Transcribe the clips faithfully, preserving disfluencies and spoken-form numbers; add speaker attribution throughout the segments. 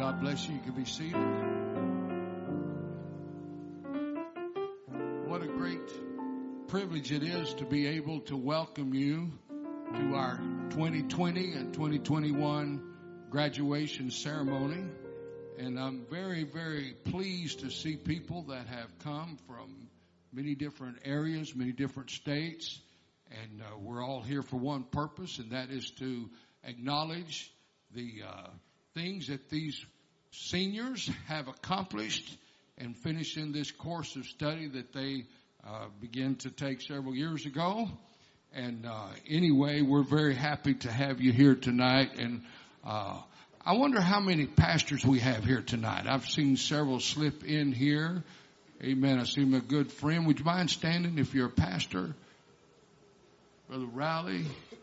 Speaker 1: God bless you. You can be seated. What a great privilege it is to be able to welcome you to our twenty twenty and twenty twenty-one graduation ceremony. And I'm very, very pleased to see people that have come from many different areas, many different states. And uh, we're all here for one purpose, and that is to acknowledge the uh, things that these seniors have accomplished and finishing this course of study that they uh, began to take several years ago. And uh, anyway, we're very happy to have you here tonight. And uh, I wonder how many pastors we have here tonight. I've seen several slip in here. Amen. I see my good friend. Would you mind standing if you're a pastor? Brother Riley.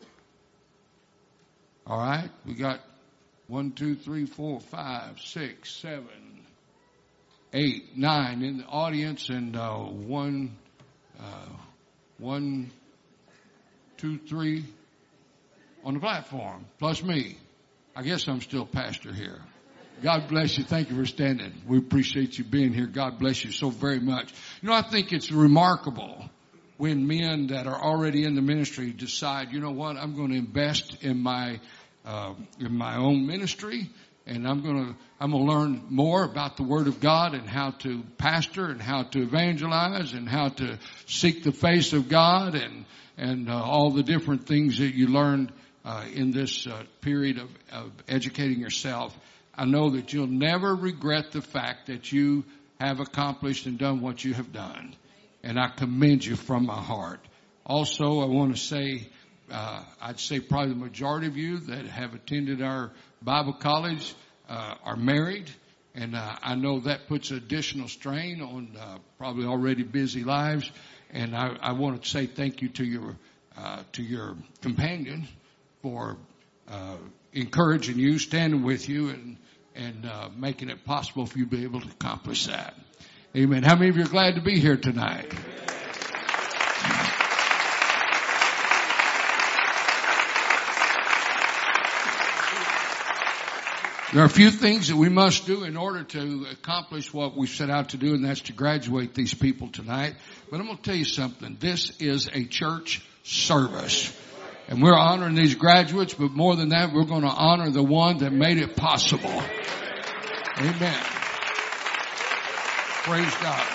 Speaker 1: All right. We got one, two, three, four, five, six, seven, eight, nine in the audience, and uh, one, uh, one, two, three on the platform, plus me. I guess I'm still pastor here. God bless you. Thank you for standing. We appreciate you being here. God bless you so very much. You know, I think it's remarkable when men that are already in the ministry decide, you know what, I'm going to invest in my Uh, in my own ministry, and I'm going to I'm going to learn more about the Word of God and how to pastor and how to evangelize and how to seek the face of God and and uh, all the different things that you learned uh, in this uh, period of, of educating yourself. I know that you'll never regret the fact that you have accomplished and done what you have done, and I commend you from my heart. Also, I want to say. Uh, I'd say probably the majority of you that have attended our Bible college uh, are married, and uh, I know that puts additional strain on uh, probably already busy lives. And I, I want to say thank you to your uh, to your companion for uh, encouraging you, standing with you, and and uh, making it possible for you to be able to accomplish that. Amen. How many of you are glad to be here tonight? There are a few things that we must do in order to accomplish what we set out to do, and that's to graduate these people tonight. But I'm going to tell you something. This is a church service. And we're honoring these graduates, but more than that, we're going to honor the one that made it possible. Amen. Praise God.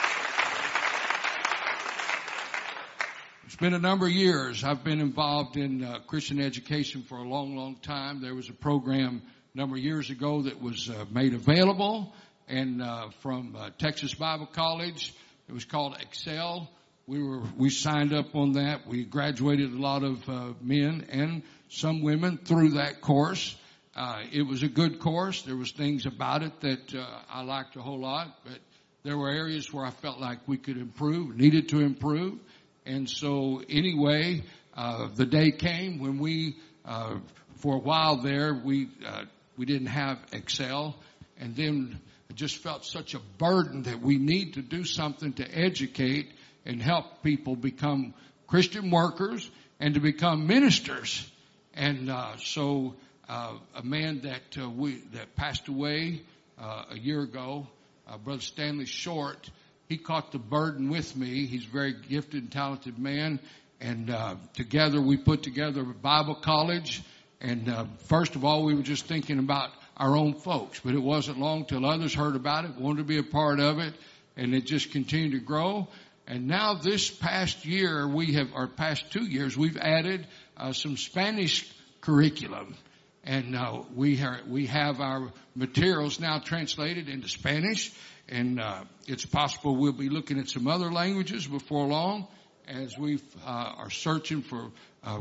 Speaker 1: It's been a number of years. I've been involved in uh, Christian education for a long, long time. There was a program a number of years ago that was uh, made available and uh, from uh, Texas Bible College. It was called Excel. We were we signed up on that. We graduated a lot of uh, men and some women through that course. Uh, it was a good course. There was things about it that uh, I liked a whole lot, but there were areas where I felt like we could improve, needed to improve. And so anyway, uh, the day came when we, uh, for a while there, we uh, We didn't have Excel, and then I just felt such a burden that we need to do something to educate and help people become Christian workers and to become ministers. And uh, so uh, a man that uh, we that passed away uh, a year ago, uh, Brother Stanley Short, he caught the burden with me. He's a very gifted and talented man, and uh, together we put together a Bible college. And uh, first of all, we were just thinking about our own folks, but it wasn't long till others heard about it, wanted to be a part of it, and it just continued to grow. And now this past year, we have, or past two years, we've added uh, some Spanish curriculum, and uh, we are, we have our materials now translated into Spanish, and uh, it's possible we'll be looking at some other languages before long as we uh, are searching for uh,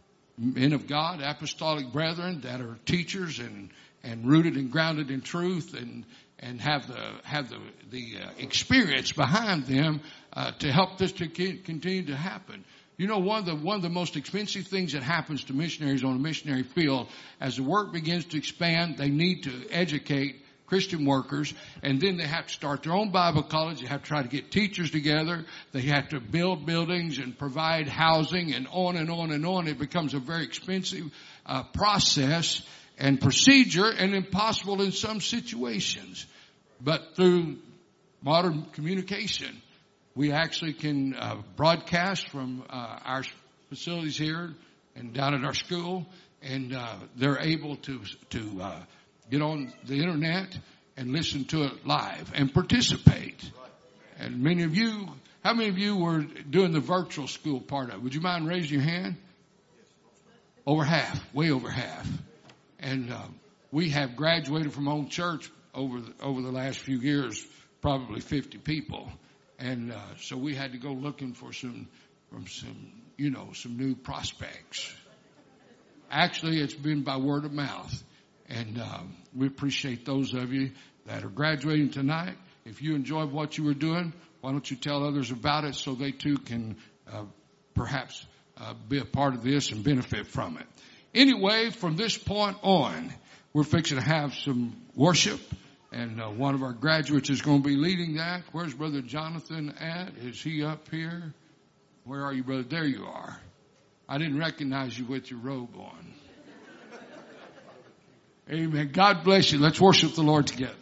Speaker 1: men of God, apostolic brethren that are teachers and, and rooted and grounded in truth and, and have the, have the, the uh, experience behind them, uh, to help this to continue to happen. You know, one of the, one of the most expensive things that happens to missionaries on a missionary field, as the work begins to expand, they need to educate Christian workers, and then they have to start their own Bible college. They have to try to get teachers together. They have to build buildings and provide housing and on and on and on. It becomes a very expensive uh, process. and procedure and impossible in some situations. But through modern communication, we actually can uh, broadcast from uh, our facilities here and down at our school, and uh, they're able to to uh, get on the internet and listen to it live and participate. And many of you, how many of you were doing the virtual school part of it? Would you mind raising your hand? Over half, way over half. And uh, we have graduated from home church over the, over the last few years, probably fifty people. And uh, so we had to go looking for some, from some, you know, some new prospects. Actually, it's been by word of mouth. And um, we appreciate those of you that are graduating tonight. If you enjoyed what you were doing, why don't you tell others about it so they too can uh, perhaps uh, be a part of this and benefit from it. Anyway, from this point on, we're fixing to have some worship. And uh, one of our graduates is going to be leading that. Where's Brother Jonathan at? Is he up here? Where are you, brother? There you are. I didn't recognize you with your robe on. Amen. God bless you. Let's worship the Lord together.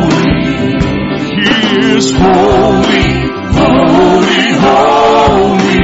Speaker 2: Holy, holy, holy.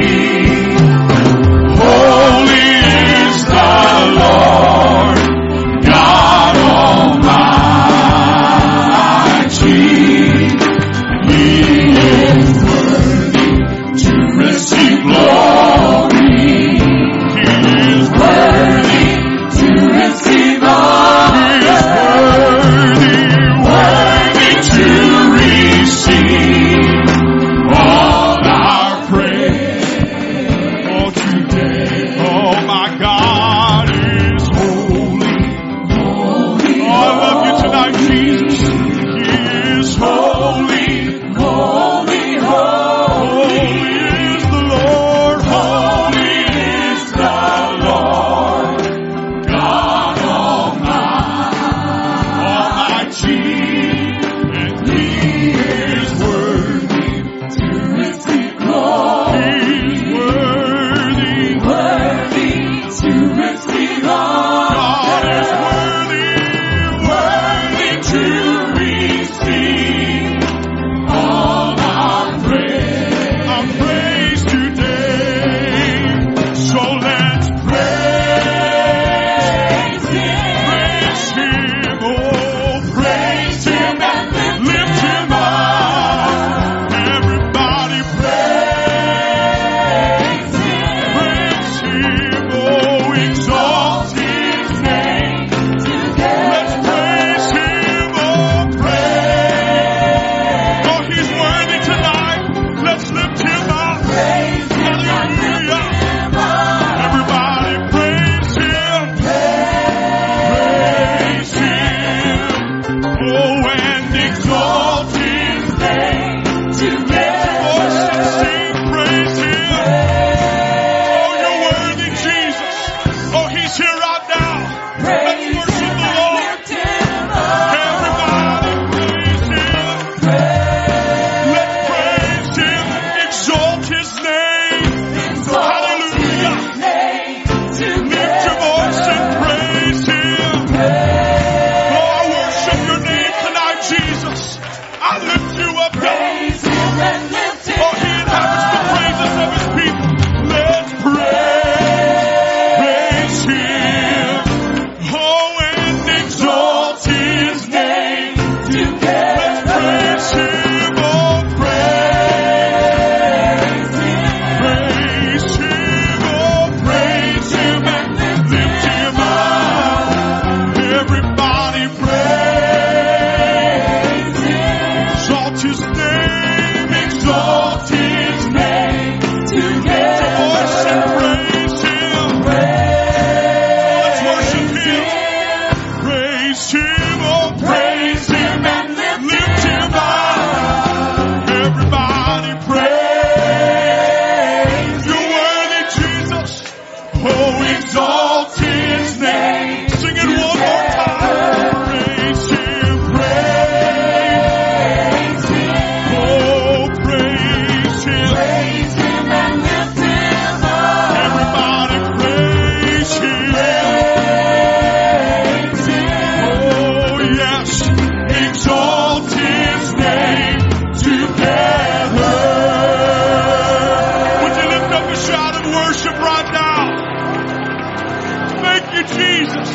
Speaker 2: worship right now. Thank you, Jesus.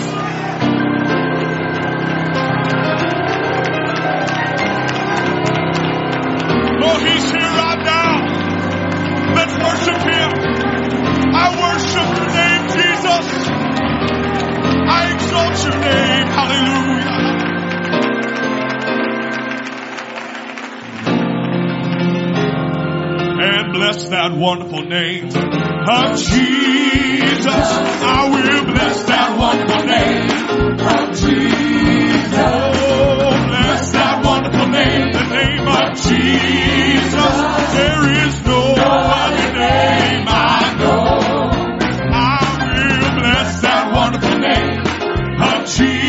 Speaker 2: Oh, He's here right now. Let's worship Him. I worship your name, Jesus. I exalt your name. Hallelujah. And bless that wonderful name of Jesus. I will bless that wonderful name of Jesus. Oh, bless that wonderful name, the name of Jesus. There is no other name I know. I will bless that wonderful name of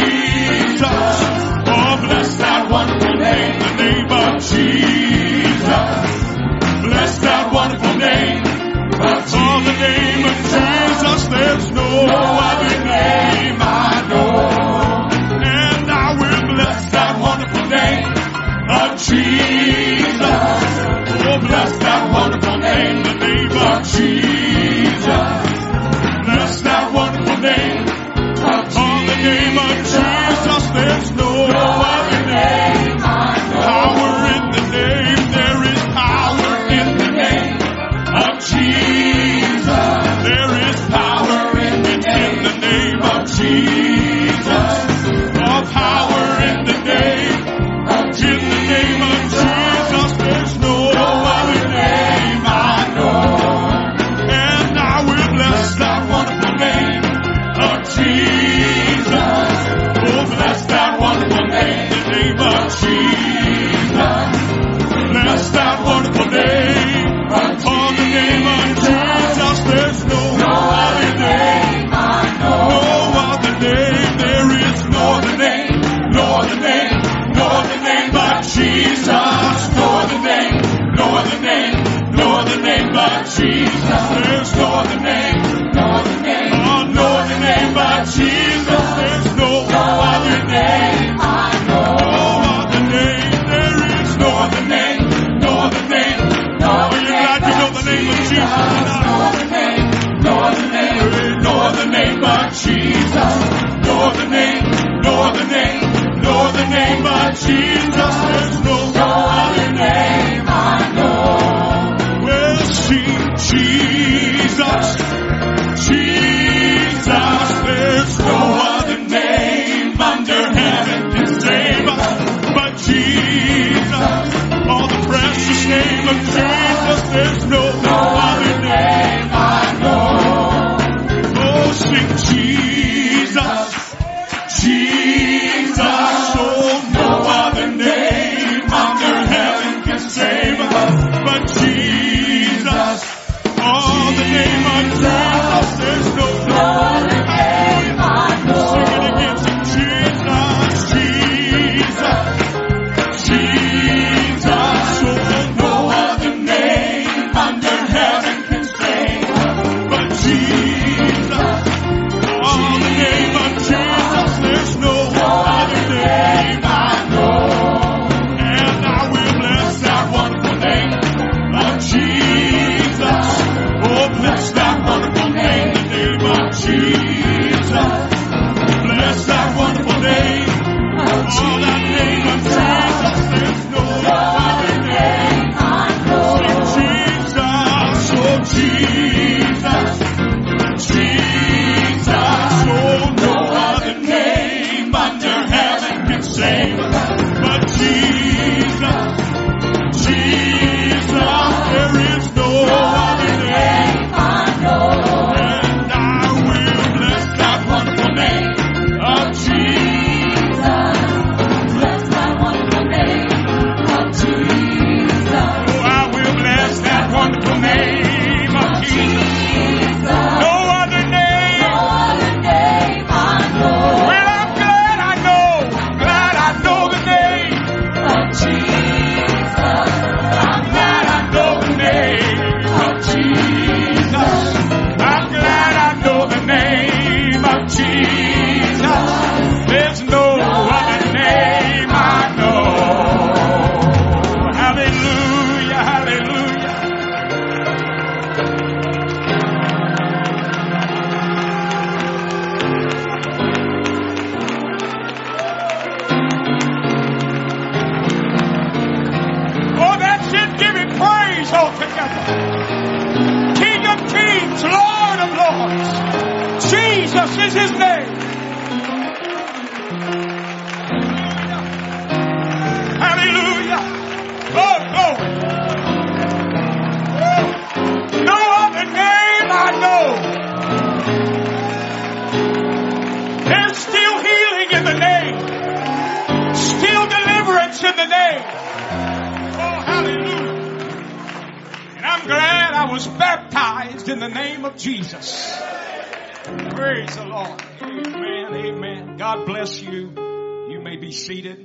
Speaker 2: Jesus. Oh, bless that wonderful name, the name of Jesus. Bless that wonderful name. Oh, the name of Jesus. There's no other name I know. And I will bless that wonderful name of Jesus. Oh, bless that wonderful name, the name of Jesus. Bless that wonderful name. Oh, the name of Jesus. There's no other name I know. Power in the name. There is power in the name of Jesus. There is power in the, in the name of Jesus. All power in the name of Jesus. In the name of Jesus. There's no other name I know. And I will bless that wonderful name of Jesus. Oh, bless that wonderful name, the name of Jesus. Bless that wonderful name. Oh, the name of Jesus. There's no other name I know. No other name. There is no other name. No other name. No other name but Jesus. No other name. No other name. No other name but Jesus. There's no other name. No other name. Oh, no other name but Jesus. There's no other name I know. No other name. There is no other name. No other name. Are you glad you know the name of Jesus? No other name. No other name. No other name but Jesus. No other name. No other name. No other name but Jesus. There's no other name I know. Well, sing Jesus. Jesus. There's no other name under heaven can save us but Jesus. Oh, the precious name of Jesus. There's no other name I know. Oh, sing Jesus. Jesus. Oh, no other name under heaven can save us but Jesus. Oh, the name of Jesus. voice. Jesus is His name. Hallelujah. Oh, glory. No other name I know. There's still healing in the name. Still deliverance in the name. Oh, hallelujah. And I'm glad I was baptized in the name of Jesus. Praise the Lord. Amen, amen. God bless you. You may be seated.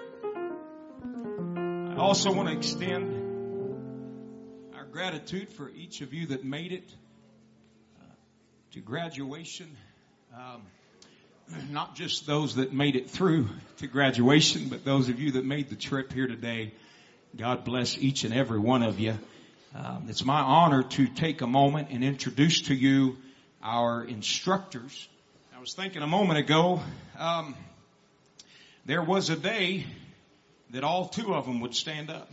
Speaker 2: I also want to extend our gratitude for each of you that made it uh, to graduation. Um, not just those that made it through to graduation, but those of you that made the trip here today. God bless each and every one of you. Um, it's my honor to take a moment and introduce to you our instructors. I was thinking a moment ago, um, there was a day that all two of them would stand up.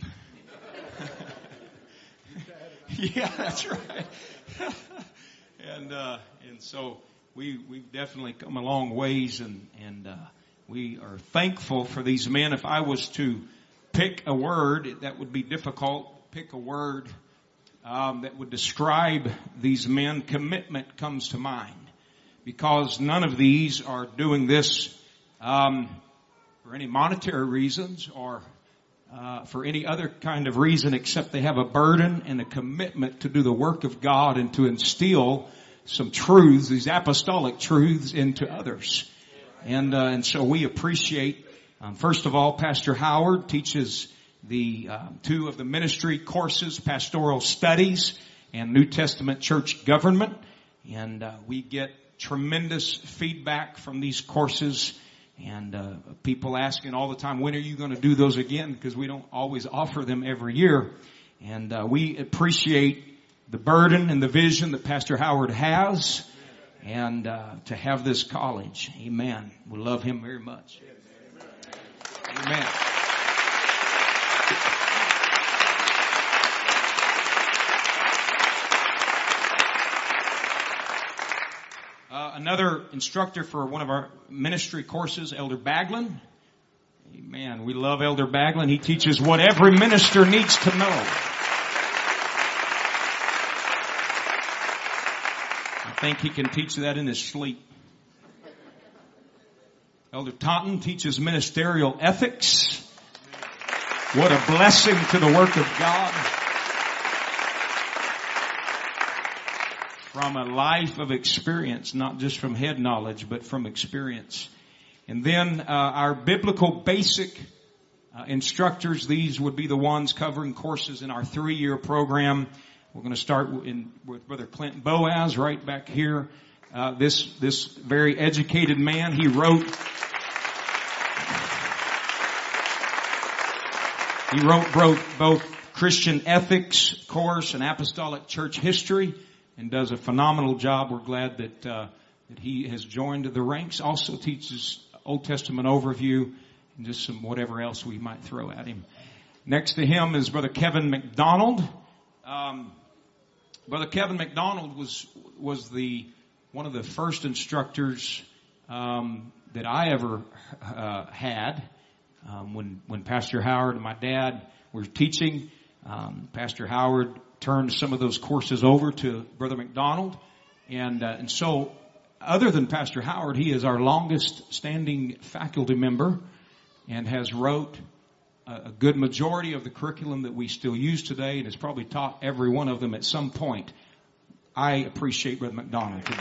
Speaker 2: Yeah, that's right. and uh, and so we we've definitely come a long ways, and and uh, we are thankful for these men. If I was to pick a word, that would be difficult. Pick a word um, that would describe these men. Commitment comes to mind, because none of these are doing this um, for any monetary reasons or uh, for any other kind of reason, except they have a burden and a commitment to do the work of God and to instill some truths, these apostolic truths, into others. And uh, and so we appreciate, um, first of all, Pastor Howard teaches the uh, two of the ministry courses, Pastoral Studies and New Testament Church Government. And uh, we get tremendous feedback from these courses, and uh, people asking all the time, when are you going to do those again? Because we don't always offer them every year. And uh, we appreciate the burden and the vision that Pastor Howard has, and uh, to have this college. Amen. We love him very much. Amen. Uh, another instructor for one of our ministry courses, Elder Baglin. Amen. We love Elder Baglin. He teaches what every minister needs to know. I think he can teach that in his sleep. Elder Taunton teaches ministerial ethics. What a blessing to the work of God. From a life of experience, not just from head knowledge, but from experience. And then uh, our biblical basic uh, instructors, these would be the ones covering courses in our three-year program. We're going to start in, with Brother Clinton Boaz right back here. Uh, this this very educated man, he wrote he wrote both, both Christian ethics course and apostolic church history, and does a phenomenal job. We're glad that uh, that he has joined the ranks. Also teaches Old Testament overview and just some whatever else we might throw at him. Next to him is Brother Kevin McDonald. Um, Brother Kevin McDonald was was the one of the first instructors um, that I ever uh, had um, when when Pastor Howard and my dad were teaching. Um, Pastor Howard turned some of those courses over to Brother McDonald. And, uh, and so other than Pastor Howard, he is our longest standing faculty member and has wrote a, a good majority of the curriculum that we still use today, and has probably taught every one of them at some point. I appreciate Brother McDonald today.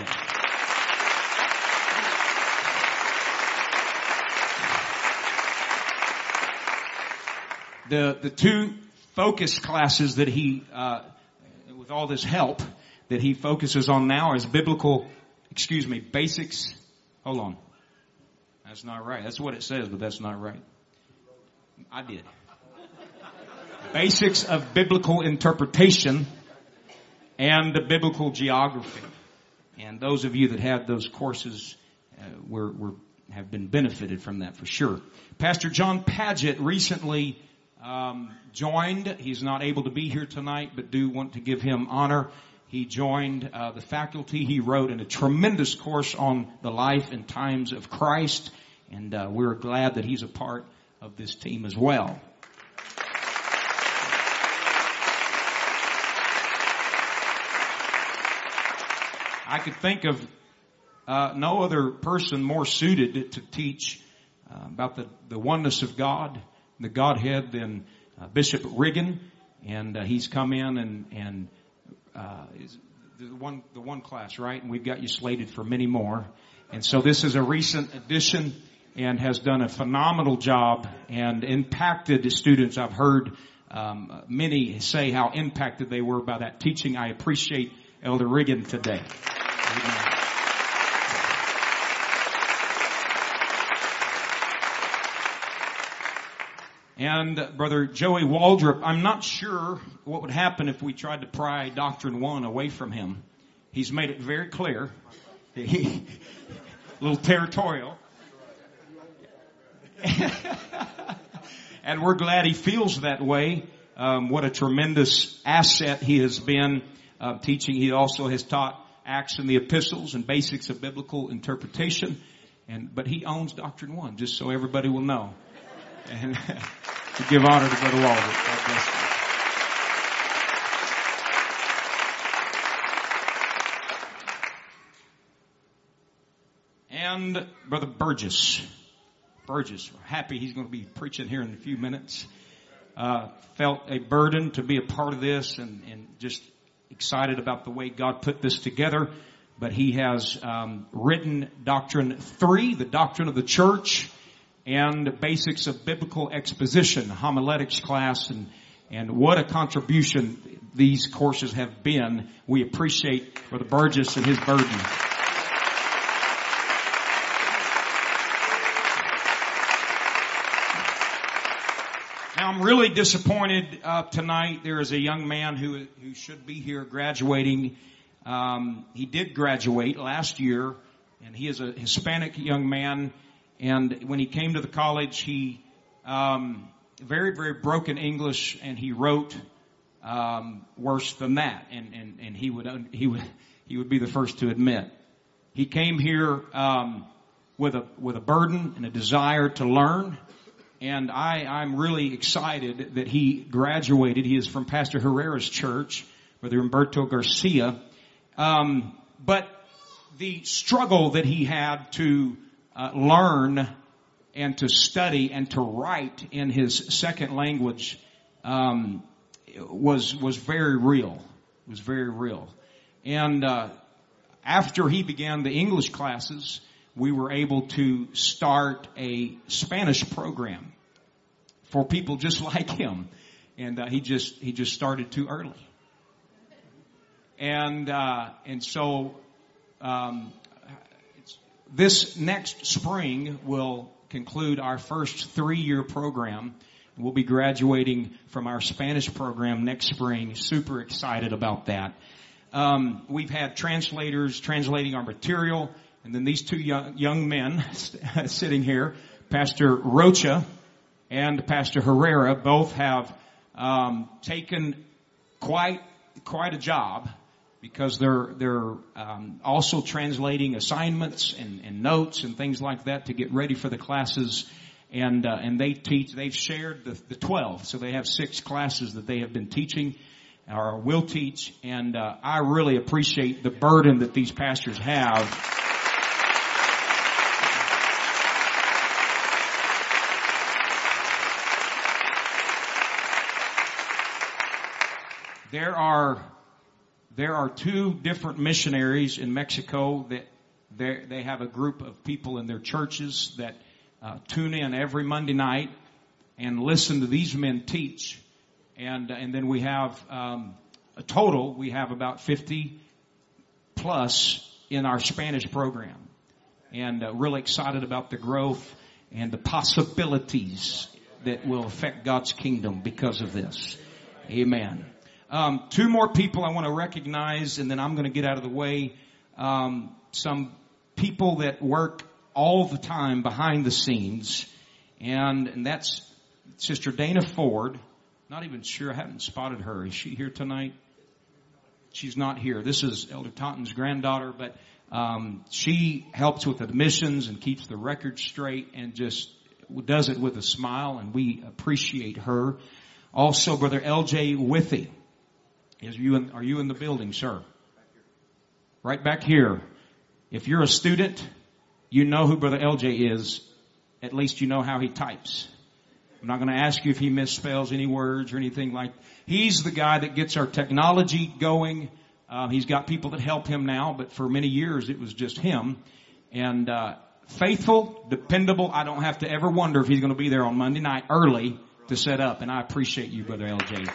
Speaker 2: The, the two focus classes that he, uh, with all this help, that he focuses on now is biblical, excuse me, basics. Hold on. That's not right. That's what it says, but that's not right. I did. Basics of biblical interpretation and the biblical geography. And those of you that had those courses uh, were, were, have been benefited from that for sure. Pastor John Padgett recently Um, joined. He's not able to be here tonight, but do want to give him honor.
Speaker 3: He joined uh, the faculty. He wrote in a tremendous course on the life and times of Christ, and uh, we're glad that he's a part of this team as well. I could think of uh, no other person more suited to teach uh, about the, the oneness of God, the Godhead, than uh, Bishop Riggin, and uh, he's come in and and uh, is the one the one class, right? And we've got you slated for many more, and so this is a recent addition and has done a phenomenal job and impacted the students. I've heard um, many say how impacted they were by that teaching. I appreciate Elder Riggin today. Amen. And uh, Brother Joey Waldrop, I'm not sure what would happen if we tried to pry Doctrine One away from him. He's made it very clear. He, a little territorial. And we're glad he feels that way. Um, what a tremendous asset he has been uh, teaching. He also has taught Acts and the Epistles and basics of biblical interpretation. And but he owns Doctrine One, just so everybody will know. And to give honor to Brother Waldrop. God bless you. And Brother Burgess. Burgess, we're happy he's going to be preaching here in a few minutes. Uh, felt a burden to be a part of this and, and just excited about the way God put this together. But he has um, written Doctrine Three, the Doctrine of the Church, and Basics of Biblical Exposition, homiletics class, and and what a contribution these courses have been. We appreciate Brother Burgess and his burden. Now, I'm really disappointed uh, tonight. There is a young man who who should be here graduating. Um, he did graduate last year, and he is a Hispanic young man. And when he came to the college, he um, very, very broken English, and he wrote um, worse than that. And, and, and he would he would he would be the first to admit. He came here um, with a with a burden and a desire to learn. And I, I'm really excited that he graduated. He is from Pastor Herrera's church, Brother Humberto Garcia. Um, but the struggle that he had to uh, learn and to study and to write in his second language um, was was very real. It was very real. And uh, after he began the English classes, we were able to start a Spanish program for people just like him. And uh, he just he just started too early. And uh, and so um, it's, this next spring will conclude our first three-year program. We'll be graduating from our Spanish program next spring. Super excited about that. Um, we've had translators translating our material, and then these two young, young men sitting here, Pastor Rocha and Pastor Herrera, both have um, taken quite quite a job, because they're they're um, also translating assignments and, and notes and things like that to get ready for the classes. And uh, and they teach. They've shared the, the twelve, so they have six classes that they have been teaching or will teach. And uh, I really appreciate the burden that these pastors have. There are there are two different missionaries in Mexico that they they have a group of people in their churches that uh, tune in every Monday night and listen to these men teach, and and then we have um, a total we have about fifty plus in our Spanish program, and uh, really excited about the growth and the possibilities that will affect God's kingdom because of this. Amen. Um, two more people I want to recognize, and then I'm going to get out of the way. Um, some people that work all the time behind the scenes, and, and that's Sister Dana Ford. Not even sure, I haven't spotted her. Is she here tonight? she's not here. This is Elder Taunton's granddaughter, but um, she helps with admissions and keeps the record straight and just does it with a smile, and we appreciate her. Also, Brother L J Withy. Is you in, are you in the building, sir? Right back here. If you're a student, you know who Brother L J is. At least you know how he types. I'm not going to ask you if he misspells any words or anything like that. He's the guy that gets our technology going. Uh, he's got people that help him now, but for many years it was just him. And uh, faithful, dependable. I don't have to ever wonder if he's going to be there on Monday night early to set up. And I appreciate you, Brother L J.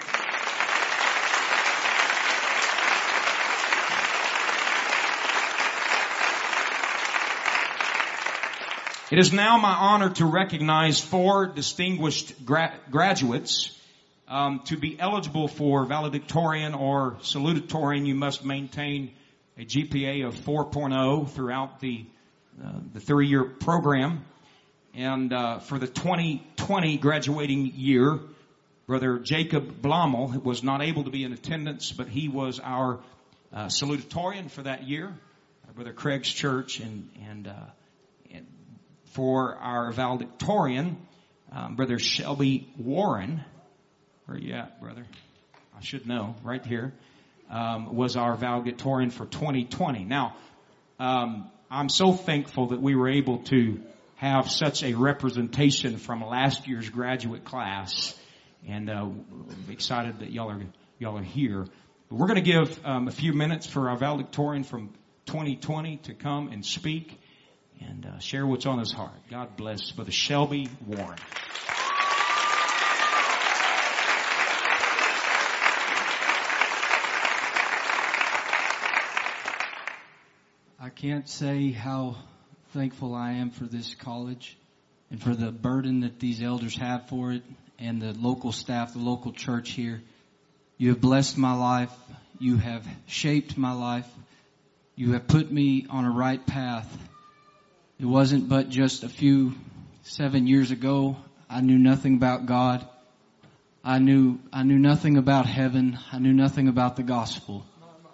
Speaker 3: It is now my honor to recognize four distinguished gra- graduates. Um, to be eligible for valedictorian or salutatorian, you must maintain a G P A of four point oh throughout the uh, the three-year program. And uh, for the twenty twenty graduating year, Brother Jacob Blommel was not able to be in attendance, but he was our uh, salutatorian for that year. Uh, Brother Craig's church, and and, uh, and for our valedictorian, um, Brother Shelby Warren. Where are you at, brother? I should know. Right here. Um, was our valedictorian for twenty twenty. Now, um, I'm so thankful that we were able to have such a representation from last year's graduate class. And uh, I'm excited that y'all are, y'all are here. But we're going to give um, a few minutes for our valedictorian from twenty twenty to come and speak and uh, share what's on his heart. God bless Brother Shelby Warren.
Speaker 4: I can't say how thankful I am for this college and for the burden that these elders have for it and the local staff, the local church here. You have blessed my life. You have shaped my life. You have put me on a right path. It wasn't but just a few seven years ago. I knew nothing about God. I knew, I knew nothing about heaven. I knew nothing about the gospel.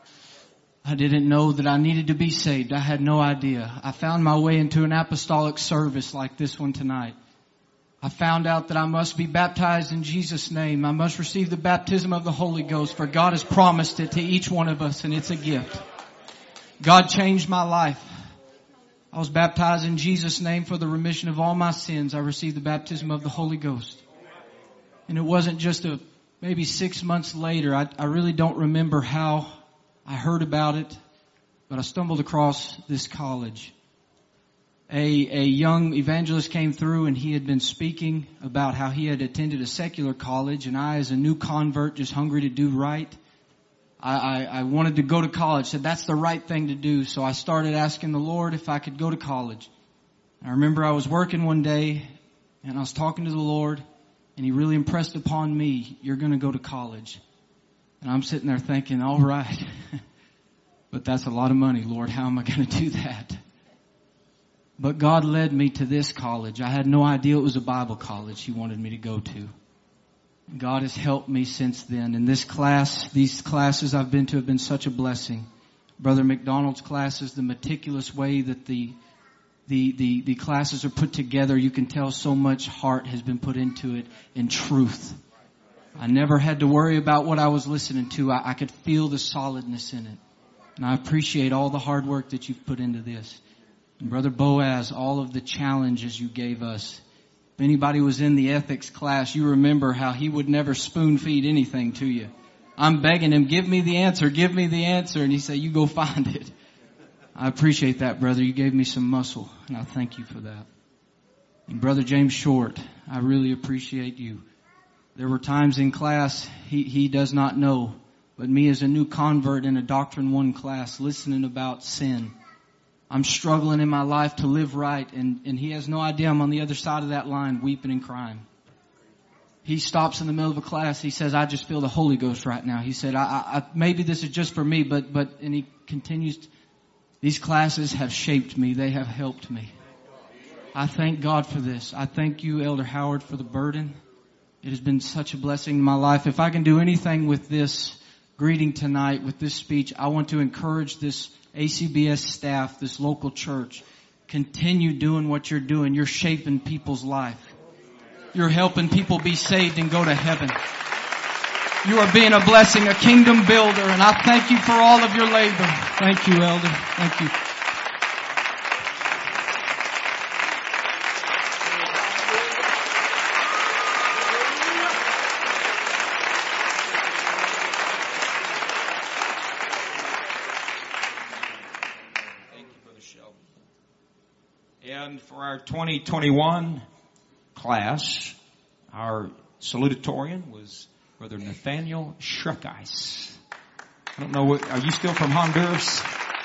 Speaker 4: I didn't know that I needed to be saved. I had no idea. I found my way into an apostolic service like this one tonight. I found out that I must be baptized in Jesus' name. I must receive the baptism of the Holy Ghost, for God has promised it to each one of us, and it's a gift. God changed my life. I was baptized in Jesus' name for the remission of all my sins. I received the baptism of the Holy Ghost. And it wasn't just a maybe six months later. I, I really don't remember how I heard about it, but I stumbled across this college. A, a young evangelist came through, and he had been speaking about how he had attended a secular college, and I, as a new convert, just hungry to do right, I, I, I wanted to go to college. Said that's the right thing to do. So I started asking the Lord if I could go to college. I remember I was working one day, and I was talking to the Lord, and He really impressed upon me, you're going to go to college. And I'm sitting there thinking, all right, but that's a lot of money, Lord. How am I going to do that? But God led me to this college. I had no idea it was a Bible college He wanted me to go to. God has helped me since then. And this class, these classes I've been to have been such a blessing. Brother McDonald's classes, the meticulous way that the the the, the classes are put together, you can tell so much heart has been put into it and truth. I never had to worry about what I was listening to. I, I could feel the solidness in it. And I appreciate all the hard work that you've put into this. And Brother Boaz, all of the challenges you gave us. If anybody was in the ethics class, you remember how he would never spoon feed anything to you. I'm begging him, give me the answer, give me the answer. And he said, you go find it. I appreciate that, brother. You gave me some muscle, and I thank you for that. And Brother James Short, I really appreciate you. There were times in class he, he does not know, but me as a new convert in a Doctrine one class listening about sin, I'm struggling in my life to live right, and, and he has no idea I'm on the other side of that line weeping and crying. He stops in the middle of a class. He says, I just feel the Holy Ghost right now. He said, I, I, maybe this is just for me, but, but, and he continues, these classes have shaped me. They have helped me. I thank God for this. I thank you, Elder Howard, for the burden. It has been such a blessing in my life. If I can do anything with this greeting tonight with this speech, I want to encourage this A C B S staff, this local church. Continue doing what you're doing. You're shaping people's life. You're helping people be saved and go to heaven. You are being a blessing, a kingdom builder, and I thank you for all of your labor. Thank you, Elder. Thank you.
Speaker 3: And for our twenty twenty-one class, our salutatorian was Brother Nathaniel Schreckis. I don't know what, are you still from Honduras?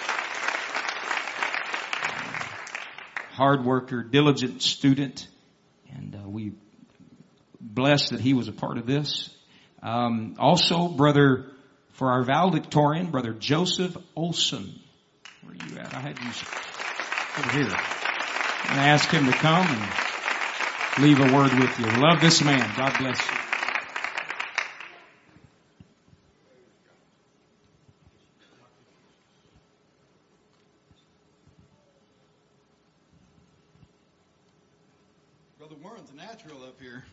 Speaker 3: Hard worker, diligent student, and uh, we blessed that he was a part of this. Um, also, brother, for our valedictorian, Brother Joseph Olson. Where are you at? I had you over here. I'm going to ask him to come and leave a word with you. Love this man. God bless you.
Speaker 5: Brother Warren's a natural up here.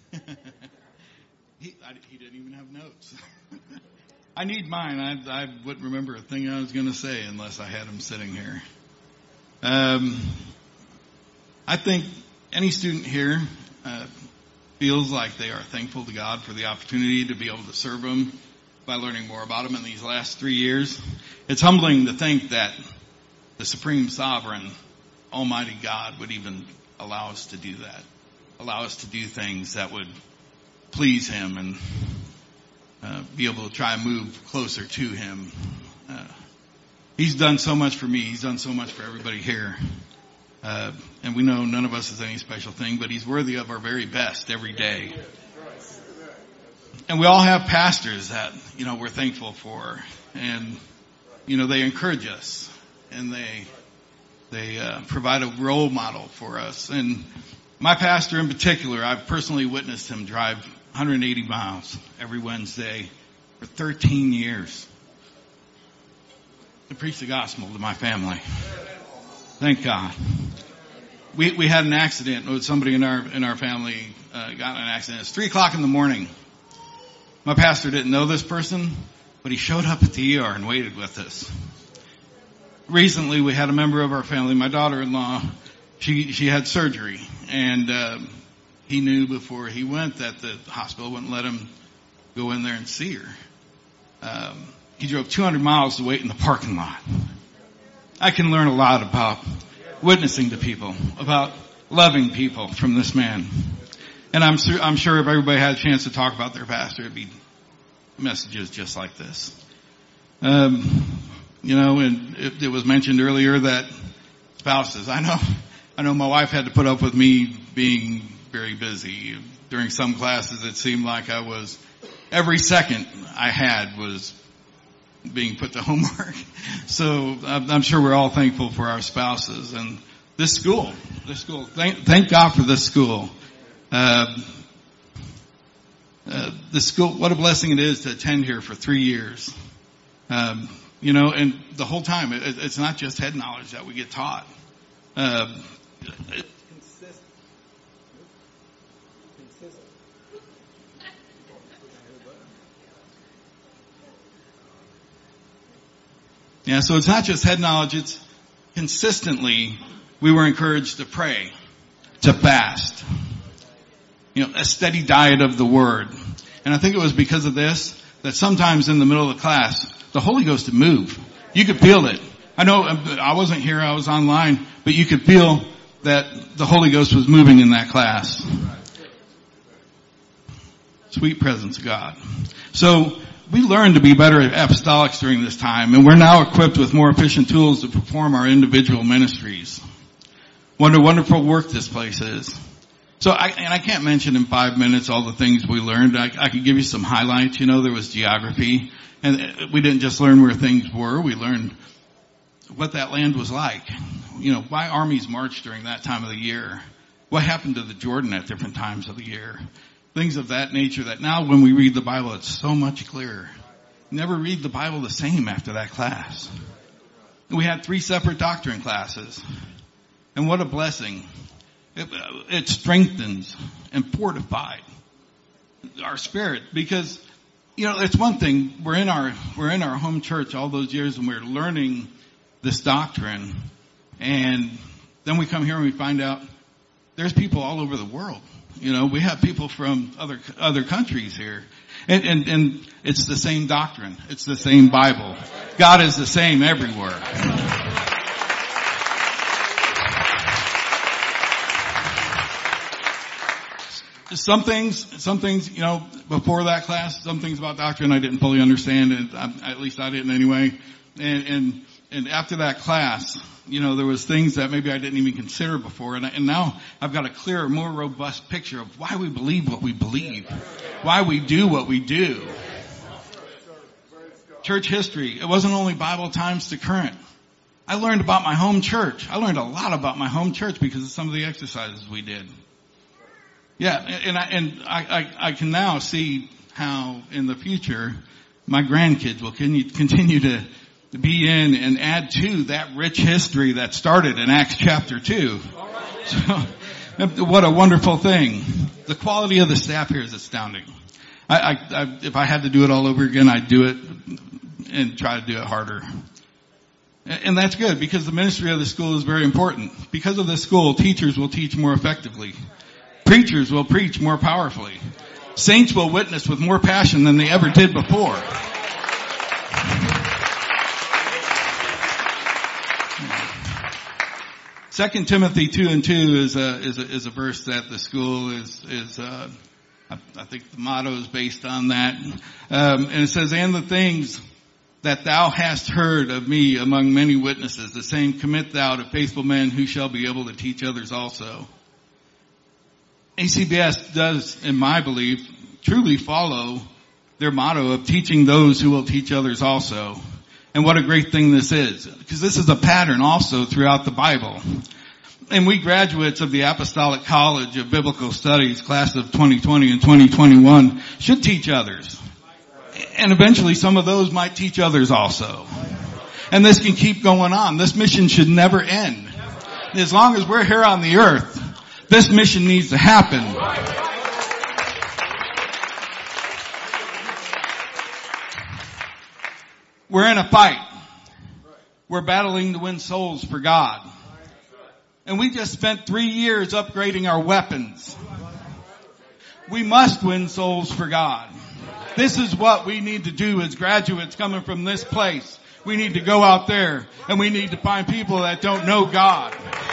Speaker 5: he, I, he didn't even have notes. I need mine. I, I wouldn't remember a thing I was going to say unless I had him sitting here. Um, I think any student here uh, feels like they are thankful to God for the opportunity to be able to serve Him by learning more about Him in these last three years. It's humbling to think that the Supreme Sovereign, Almighty God would even allow us to do that, allow us to do things that would please Him and uh, be able to try and move closer to Him. Uh, he's done so much for me. He's done so much for everybody here. Uh, and we know none of us is any special thing, but He's worthy of our very best every day. And we all have pastors that, you know, we're thankful for. And, you know, they encourage us. And they they uh, provide a role model for us. And my pastor in particular, I've personally witnessed him drive one hundred eighty miles every Wednesday for thirteen years to preach the gospel to my family. Thank God. We we had an accident with somebody in our in our family uh, got in an accident. It's three o'clock in the morning. My pastor didn't know this person, but he showed up at the E R and waited with us. Recently, we had a member of our family, my daughter-in-law. She she had surgery, and uh, he knew before he went that the hospital wouldn't let him go in there and see her. Um, he drove two hundred miles to wait in the parking lot. I can learn a lot about witnessing to people, about loving people from this man. And I'm sure, I'm sure if everybody had a chance to talk about their pastor, it'd be messages just like this. Um, you know, and it, it was mentioned earlier that spouses, I know, I know my wife had to put up with me being very busy. During some classes, it seemed like I was, every second I had was being put to homework. So I'm sure we're all thankful for our spouses and this school, this school. Thank, thank God for this school. Uh, uh, the school, what a blessing it is to attend here for three years. Um, you know, and the whole time, it, it's not just head knowledge that we get taught. Uh, it, Yeah, so it's not just head knowledge, it's consistently we were encouraged to pray, to fast. You know, a steady diet of the Word. And I think it was because of this that sometimes in the middle of the class, the Holy Ghost would move. You could feel it. I know I wasn't here, I was online, but you could feel that the Holy Ghost was moving in that class. Sweet presence of God. So, we learned to be better apostolics during this time, and we're now equipped with more efficient tools to perform our individual ministries. What a wonderful work this place is. So, I, and I can't mention in five minutes all the things we learned. I, I could give you some highlights. You know, there was geography, and we didn't just learn where things were. We learned what that land was like. You know, why armies marched during that time of the year. What happened to the Jordan at different times of the year. Things of that nature that now when we read the Bible, it's so much clearer. never read the Bible the same after that class. We had three separate doctrine classes. And what a blessing. It, it strengthens and fortified our spirit, because, you know, it's one thing, we're in our, we're in our home church all those years and we're learning this doctrine, and then we come here and we find out there's people all over the world. You know, we have people from other, other countries here. And, and, and it's the same doctrine. It's the same Bible. God is the same everywhere. Some things, some things, you know, before that class, some things about doctrine I didn't fully understand, and I, at least I didn't anyway. And, and, and after that class, you know, there was things that maybe I didn't even consider before, and, I, and now I've got a clearer, more robust picture of why we believe what we believe, why we do what we do. Church history. It wasn't only Bible times to current. I learned about my home church. I learned a lot about my home church because of some of the exercises we did. Yeah, and I, and I, I, I can now see how in the future my grandkids will continue to be in and add to that rich history that started in Acts chapter two. So, what a wonderful thing. The quality of the staff here is astounding. I, I, I, if I had to do it all over again, I'd do it and try to do it harder. And that's good, because the ministry of the school is very important. Because of the school, teachers will teach more effectively. Preachers will preach more powerfully. Saints will witness with more passion than they ever did before. Second Timothy two and two is a, is a, is a verse that the school is, is, uh, I, I think the motto is based on that. Um, and it says, and the things that thou hast heard of me among many witnesses, the same commit thou to faithful men who shall be able to teach others also. A C B S does, in my belief, truly follow their motto of teaching those who will teach others also. And what a great thing this is, because this is a pattern also throughout the Bible. And we graduates of the Apostolic College of Biblical Studies, class of twenty twenty and twenty twenty-one, should teach others. And eventually some of those might teach others also. And this can keep going on. This mission should never end. As long as we're here on the earth, this mission needs to happen. We're in a fight. We're battling to win souls for God. And we just spent three years upgrading our weapons. We must win souls for God. This is what we need to do as graduates coming from this place. We need to go out there and we need to find people that don't know God.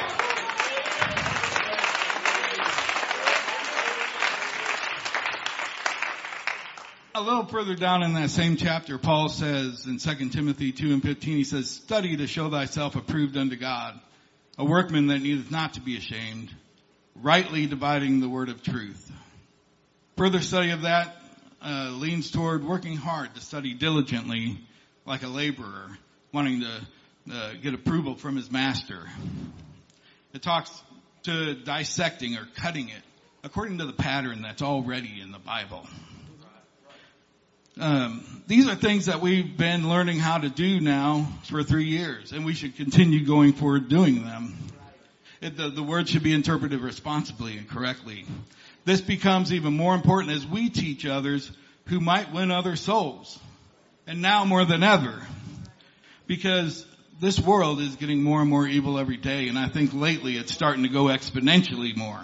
Speaker 5: A little further down in that same chapter, Paul says in Second Timothy two and fifteen, he says, study to show thyself approved unto God, a workman that needeth not to be ashamed, rightly dividing the word of truth. Further study of that uh, leans toward working hard to study diligently like a laborer, wanting to uh, get approval from his master. It talks to dissecting or cutting it according to the pattern that's already in the Bible. Um, these are things that we've been learning how to do now for three years, and we should continue going forward doing them. It, the, the word should be interpreted responsibly and correctly. This becomes even more important as we teach others who might win other souls, and now more than ever, because this world is getting more and more evil every day, and I think lately it's starting to go exponentially more.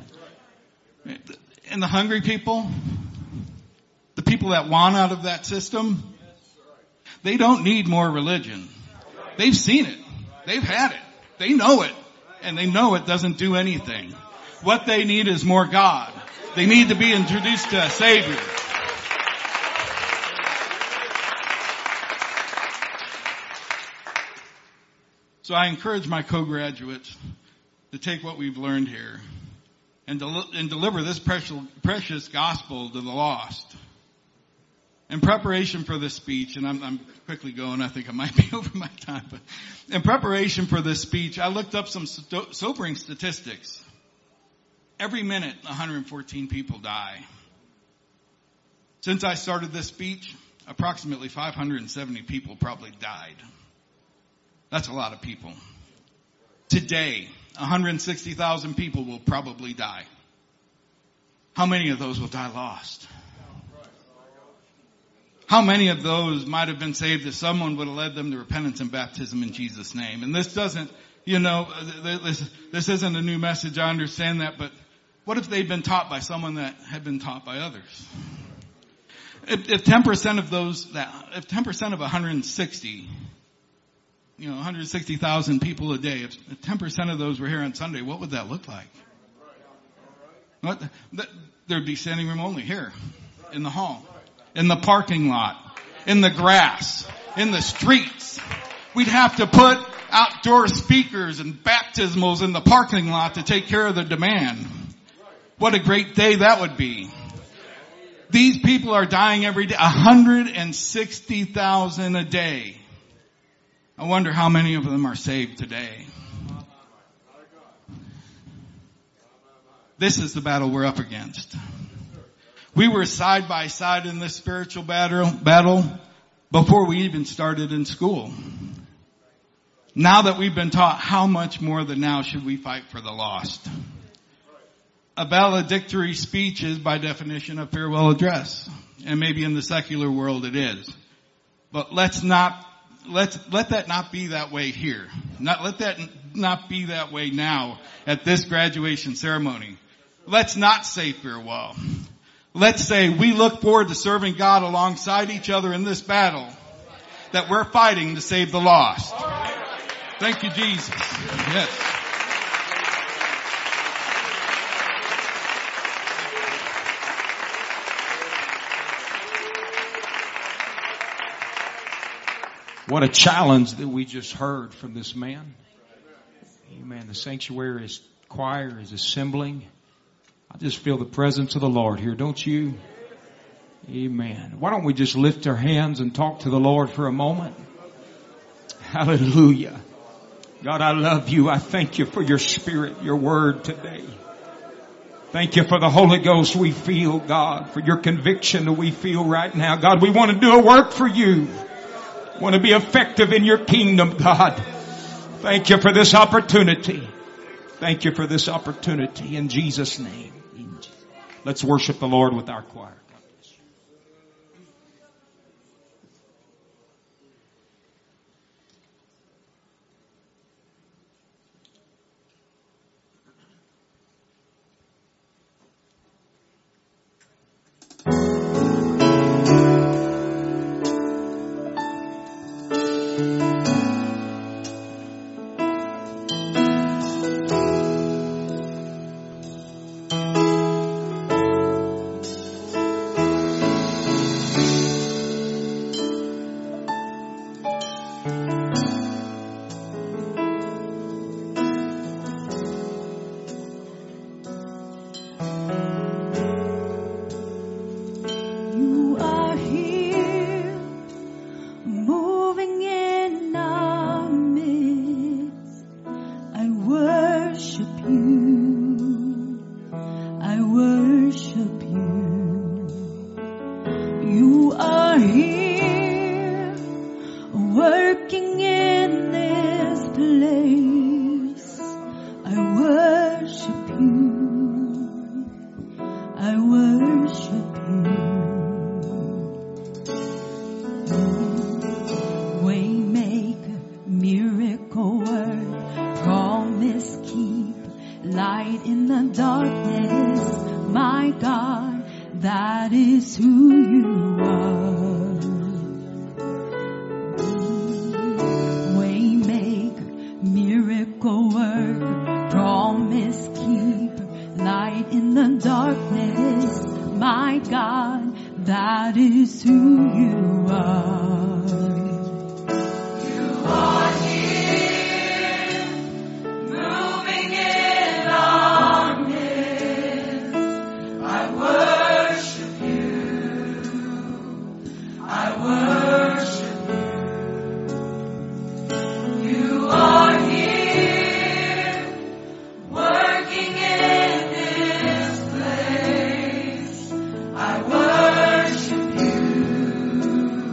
Speaker 5: And the hungry people, the people that want out of that system, they don't need more religion. They've seen it. They've had it. They know it. And they know it doesn't do anything. What they need is more God. They need to be introduced to a Savior. So I encourage my co-graduates to take what we've learned here and, del- and deliver this precious, precious gospel to the lost. In preparation for this speech, and I'm, I'm quickly going, I think I might be over my time, but in preparation for this speech, I looked up some sto- sobering statistics. Every minute, one hundred fourteen people die. Since I started this speech, approximately five hundred seventy people probably died. That's a lot of people. Today, one hundred sixty thousand people will probably die. How many of those will die lost? How many of those might have been saved if someone would have led them to repentance and baptism in Jesus' name? And this doesn't, you know, this, this isn't a new message, I understand that, but what if they'd been taught by someone that had been taught by others? If, if ten percent of those, that, if ten percent of one hundred sixty, you know, one hundred sixty thousand people a day, if, if ten percent of those were here on Sunday, what would that look like? What, there'd be standing room only here, in the hall, in the parking lot, in the grass, in the streets. We'd have to put outdoor speakers and baptismals in the parking lot to take care of the demand. What a great day that would be. These people are dying every day, one hundred sixty thousand a day. I wonder how many of them are saved today. This is the battle we're up against. We were side by side in this spiritual battle, battle before we even started in school. Now that we've been taught, how much more than now should we fight for the lost? A valedictory speech is by definition a farewell address. And maybe in the secular world it is. But let's not, let's, let that not be that way here. Not, let that not be that way now at this graduation ceremony. Let's not say farewell. Let's say we look forward to serving God alongside each other in this battle that we're fighting to save the lost. Thank you, Jesus. Yes.
Speaker 3: What a challenge that we just heard from this man. Amen. The sanctuary is choir is assembling. I just feel the presence of the Lord here, don't you? Amen. Why don't we just lift our hands and talk to the Lord for a moment? Hallelujah. God, I love you. I thank you for your spirit, your word today. Thank you for the Holy Ghost we feel, God, for your conviction that we feel right now. God, we want to do a work for you. Want to be effective in your kingdom, God. Thank you for this opportunity. Thank you for this opportunity in Jesus' name. Let's worship the Lord with our choir.
Speaker 6: I worship you.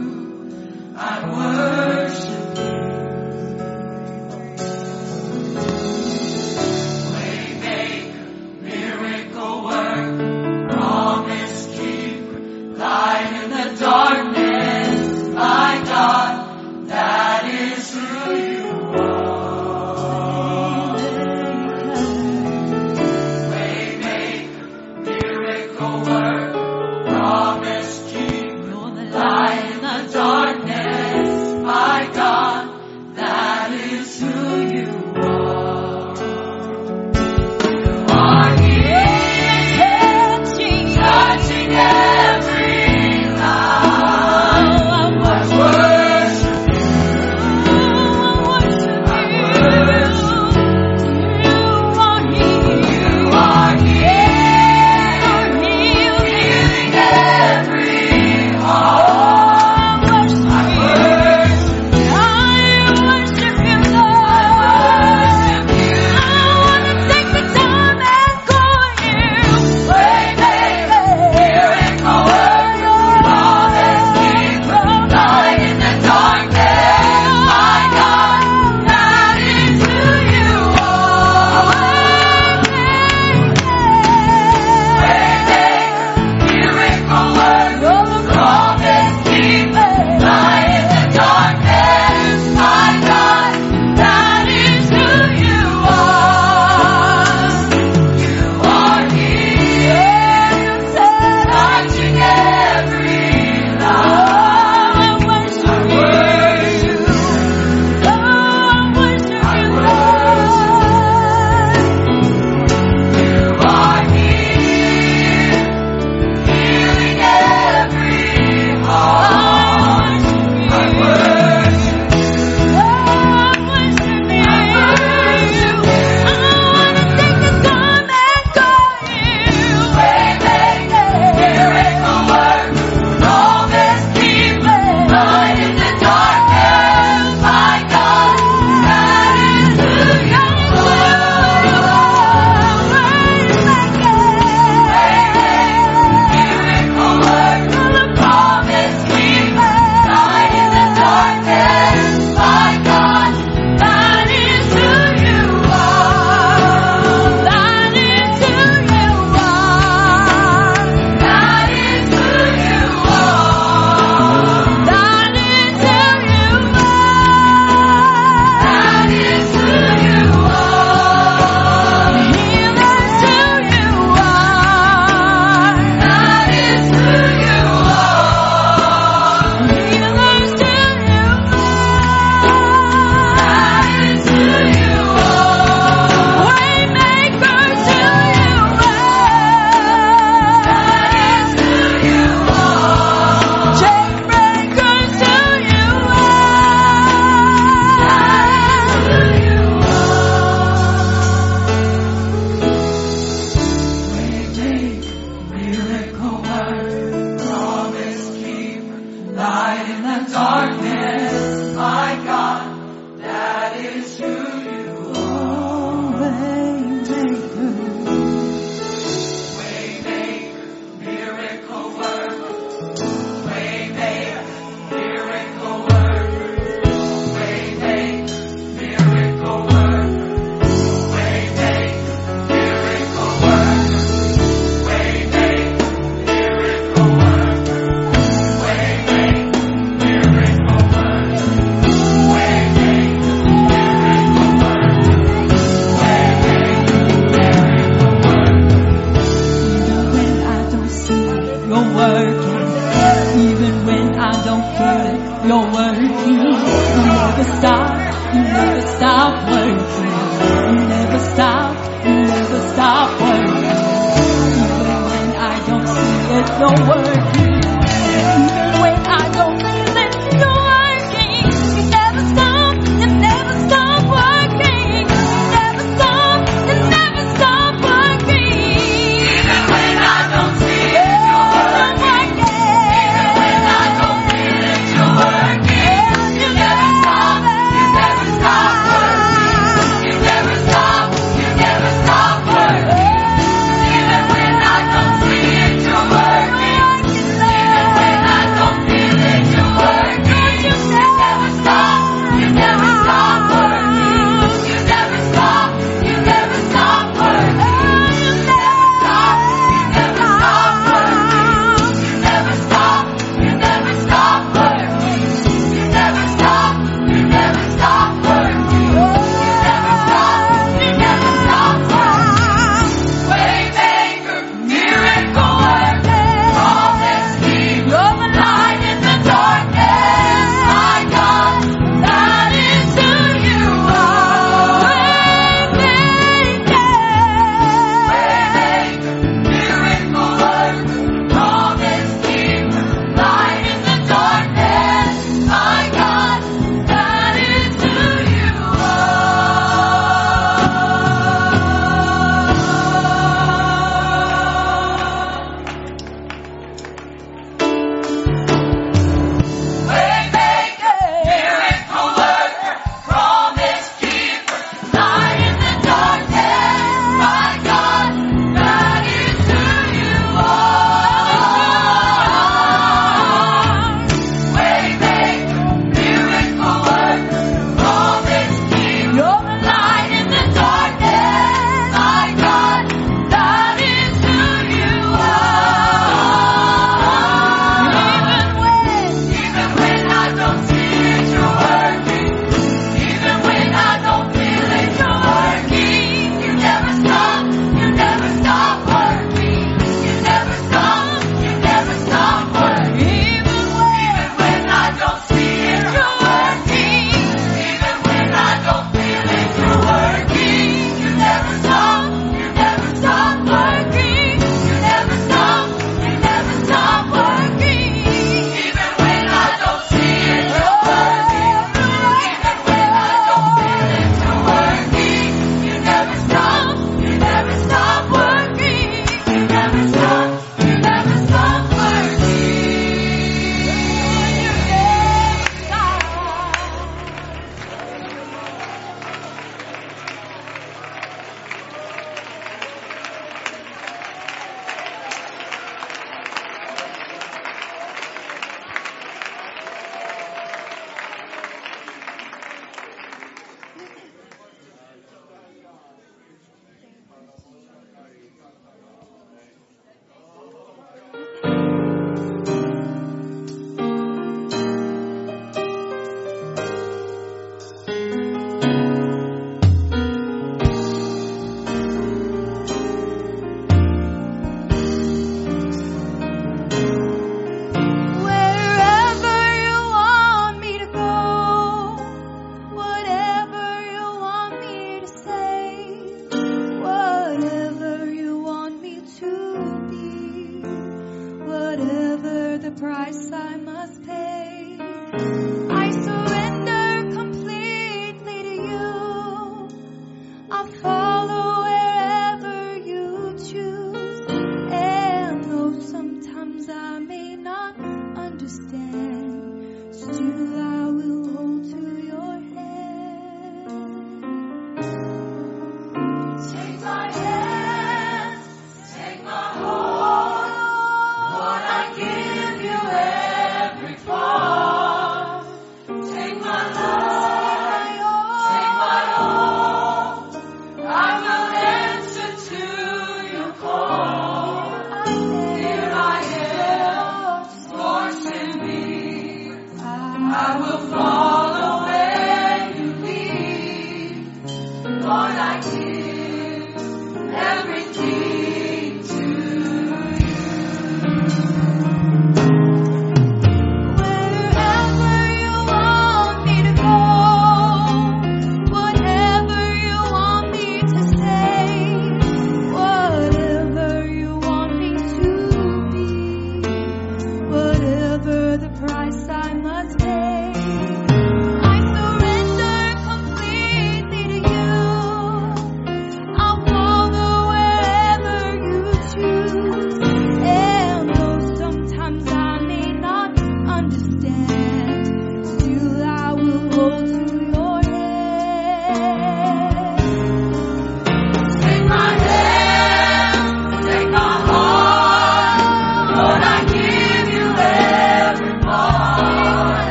Speaker 6: Even when I don't see it, you're working.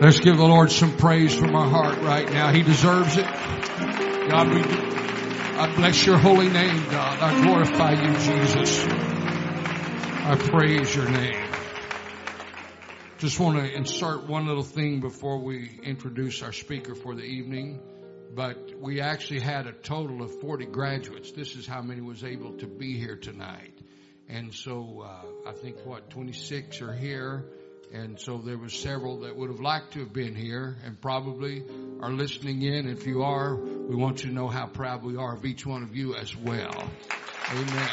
Speaker 1: Let's give the Lord some praise from our heart right now. He deserves it. God, we I bless your holy name, God. I glorify you, Jesus. I praise your name. Just want to insert one little thing before we introduce our speaker for the evening. But we actually had a total of forty graduates. This is how many was able to be here tonight. And so uh, I think, what, twenty-six are here. And so there was several that would have liked to have been here and probably are listening in. If you are, we want you to know how proud we are of each one of you as well. Amen.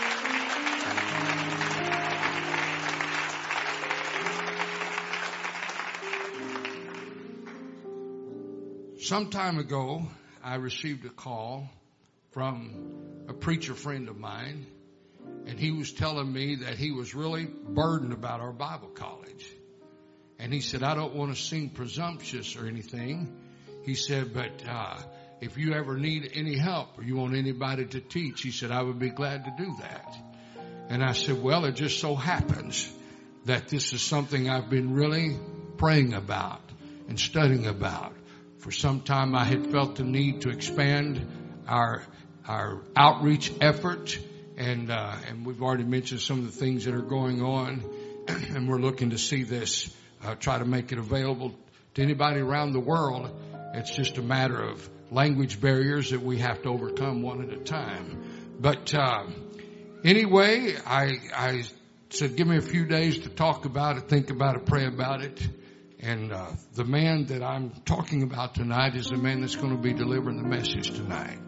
Speaker 1: Some time ago, I received a call from a preacher friend of mine. And he was telling me that he was really burdened about our Bible college. And he said, I don't want to seem presumptuous or anything. He said, but uh, if you ever need any help or you want anybody to teach, he said, I would be glad to do that. And I said, well, it just so happens that this is something I've been really praying about and studying about. For some time I had felt the need to expand our our outreach effort. And, uh, and we've already mentioned some of the things that are going on. And we're looking to see this, uh, try to make it available to anybody around the world. It's just a matter of language barriers that we have to overcome one at a time. But, uh, anyway, I, I said, give me a few days to talk about it, think about it, pray about it. And, uh, the man that I'm talking about tonight is the man that's going to be delivering the message tonight.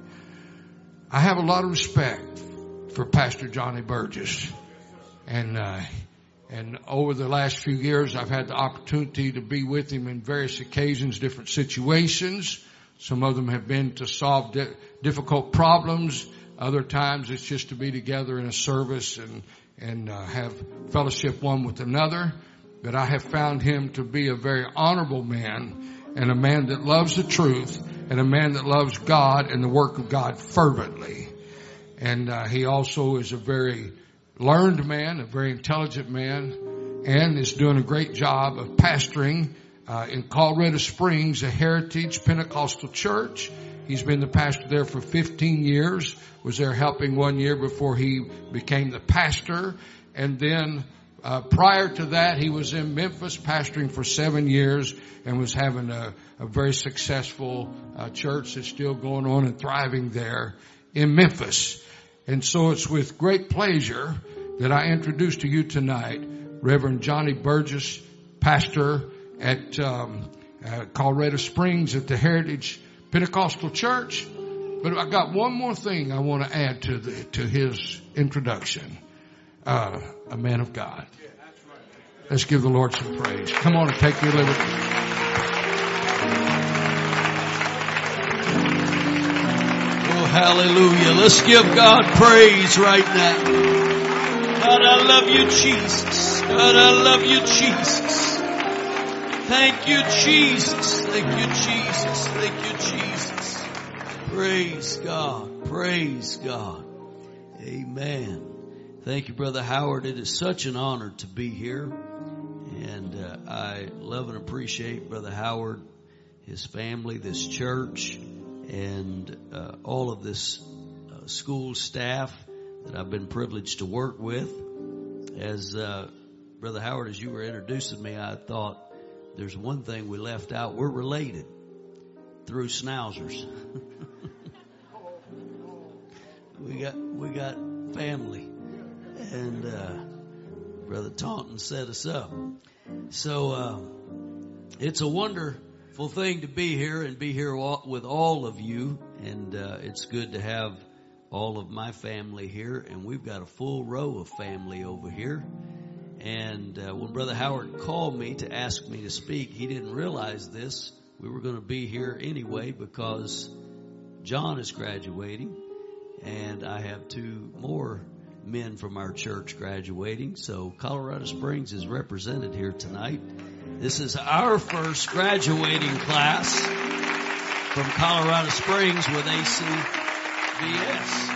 Speaker 1: I have a lot of respect for Pastor Johnny Burgess. And, uh, and over the last few years, I've had the opportunity to be with him in various occasions, different situations. Some of them have been to solve di- difficult problems. Other times it's just to be together in a service and, and, uh, have fellowship one with another. But I have found him to be a very honorable man and a man that loves the truth and a man that loves God and the work of God fervently. And uh, he also is a very learned man, a very intelligent man, and is doing a great job of pastoring uh, in Colorado Springs, a Heritage Pentecostal church. He's been the pastor there for fifteen years, was there helping one year before he became the pastor. And then uh, prior to that, he was in Memphis pastoring for seven years and was having a, a very successful uh, church that's still going on and thriving there in Memphis. And so it's with great pleasure that I introduce to you tonight Reverend Johnny Burgess, pastor at um, uh, Colorado Springs at the Heritage Pentecostal Church. But I got one more thing I want to add to the, to his introduction. Uh, a man of God. Let's give the Lord some praise. Come on and take your liberty.
Speaker 6: Hallelujah. Let's give God praise right now. God, I love you, Jesus. God, I love you, Jesus. Thank you, Jesus. Thank you, Jesus. Thank you, Jesus. Praise God. Praise God. Amen. Thank you, Brother Howard. It is such an honor to be here. And uh, I love and appreciate Brother Howard, his family, this church, and uh, all of this uh, school staff that I've been privileged to work with. As uh, Brother Howard, as you were introducing me, I thought there's one thing we left out. We're related through schnauzers. we got we got family, and uh, Brother Taunton set us up. So uh, it's a wonder. Thing to be here and be here with all of you, and uh, it's good to have all of my family here, and we've got a full row of family over here. And uh, when Brother Howard called me to ask me to speak, he didn't realize this. We were going to be here anyway because John is graduating, and I have two more men from our church graduating. So Colorado Springs is represented here tonight. This is our first graduating class from Colorado Springs with A C B S.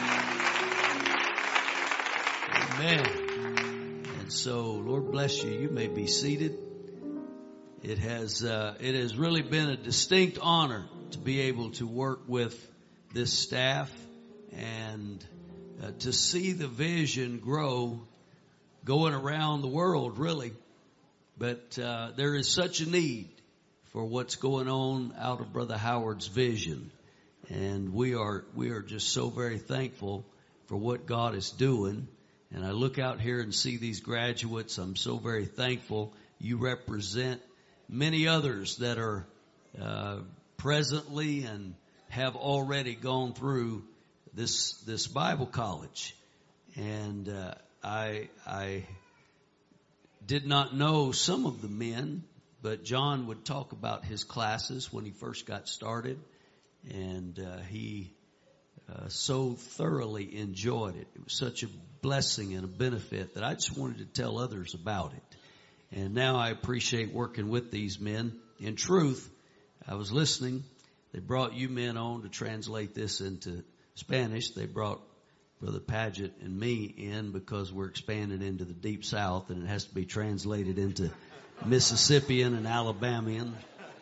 Speaker 6: Amen. And so, Lord bless you. You may be seated. It has, uh, it has really been a distinct honor to be able to work with this staff and uh, to see the vision grow going around the world, really. But uh, there is such a need for what's going on out of Brother Howard's vision. And we are, we are just so very thankful for what God is doing. And I look out here and see these graduates. I'm so very thankful. You represent many others that are uh, presently and have already gone through this this Bible college. And uh, I I did not know some of the men, but John would talk about his classes when he first got started, and uh, he uh, so thoroughly enjoyed it. It was such a blessing and a benefit that I just wanted to tell others about it. And now I appreciate working with these men. In truth, I was listening. They brought you men on to translate this into Spanish. They brought Brother Paget and me in because we're expanding into the Deep South, and it has to be translated into Mississippian and Alabamian.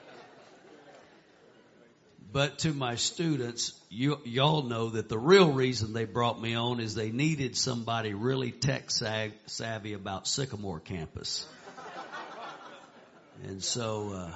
Speaker 6: But to my students, you, y'all know that the real reason they brought me on is they needed somebody really tech savvy about Sycamore campus. And so, uh,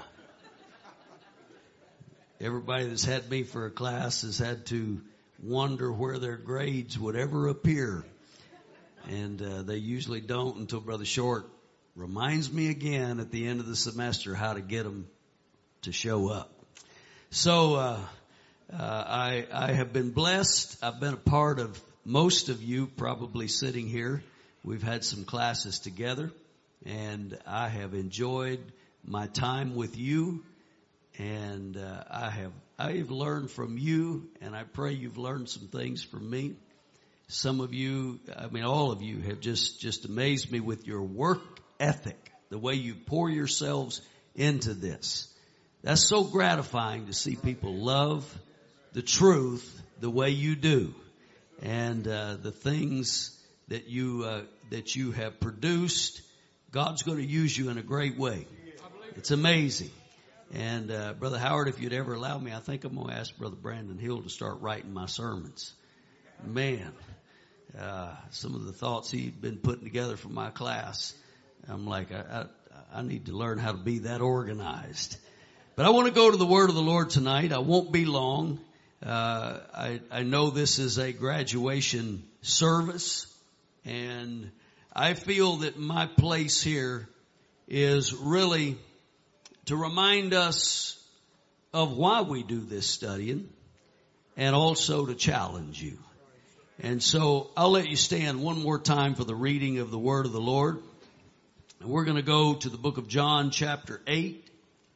Speaker 6: everybody that's had me for a class has had to wonder where their grades would ever appear. And, uh, they usually don't until Brother Short reminds me again at the end of the semester how to get them to show up. So, uh, uh, I, I have been blessed. I've been a part of most of you probably sitting here. We've had some classes together, and I have enjoyed my time with you, and uh, I have I have learned from you, and I pray you've learned some things from me. Some of you, I mean all of you, have just just amazed me with your work ethic, the way you pour yourselves into this. That's so gratifying to see people love the truth the way you do, and uh, the things that you uh, that you have produced. God's going to use you in a great way. It's amazing. And, uh, Brother Howard, if you'd ever allow me, I think I'm going to ask Brother Brandon Hill to start writing my sermons. Man, uh, some of the thoughts he'd been putting together for my class, I'm like, I, I, I need to learn how to be that organized. But I want to go to the Word of the Lord tonight. I won't be long. Uh, I, I know this is a graduation service, and I feel that my place here is really to remind us of why we do this studying, and also to challenge you. And so I'll let you stand one more time for the reading of the Word of the Lord. And we're going to go to the book of John chapter eight.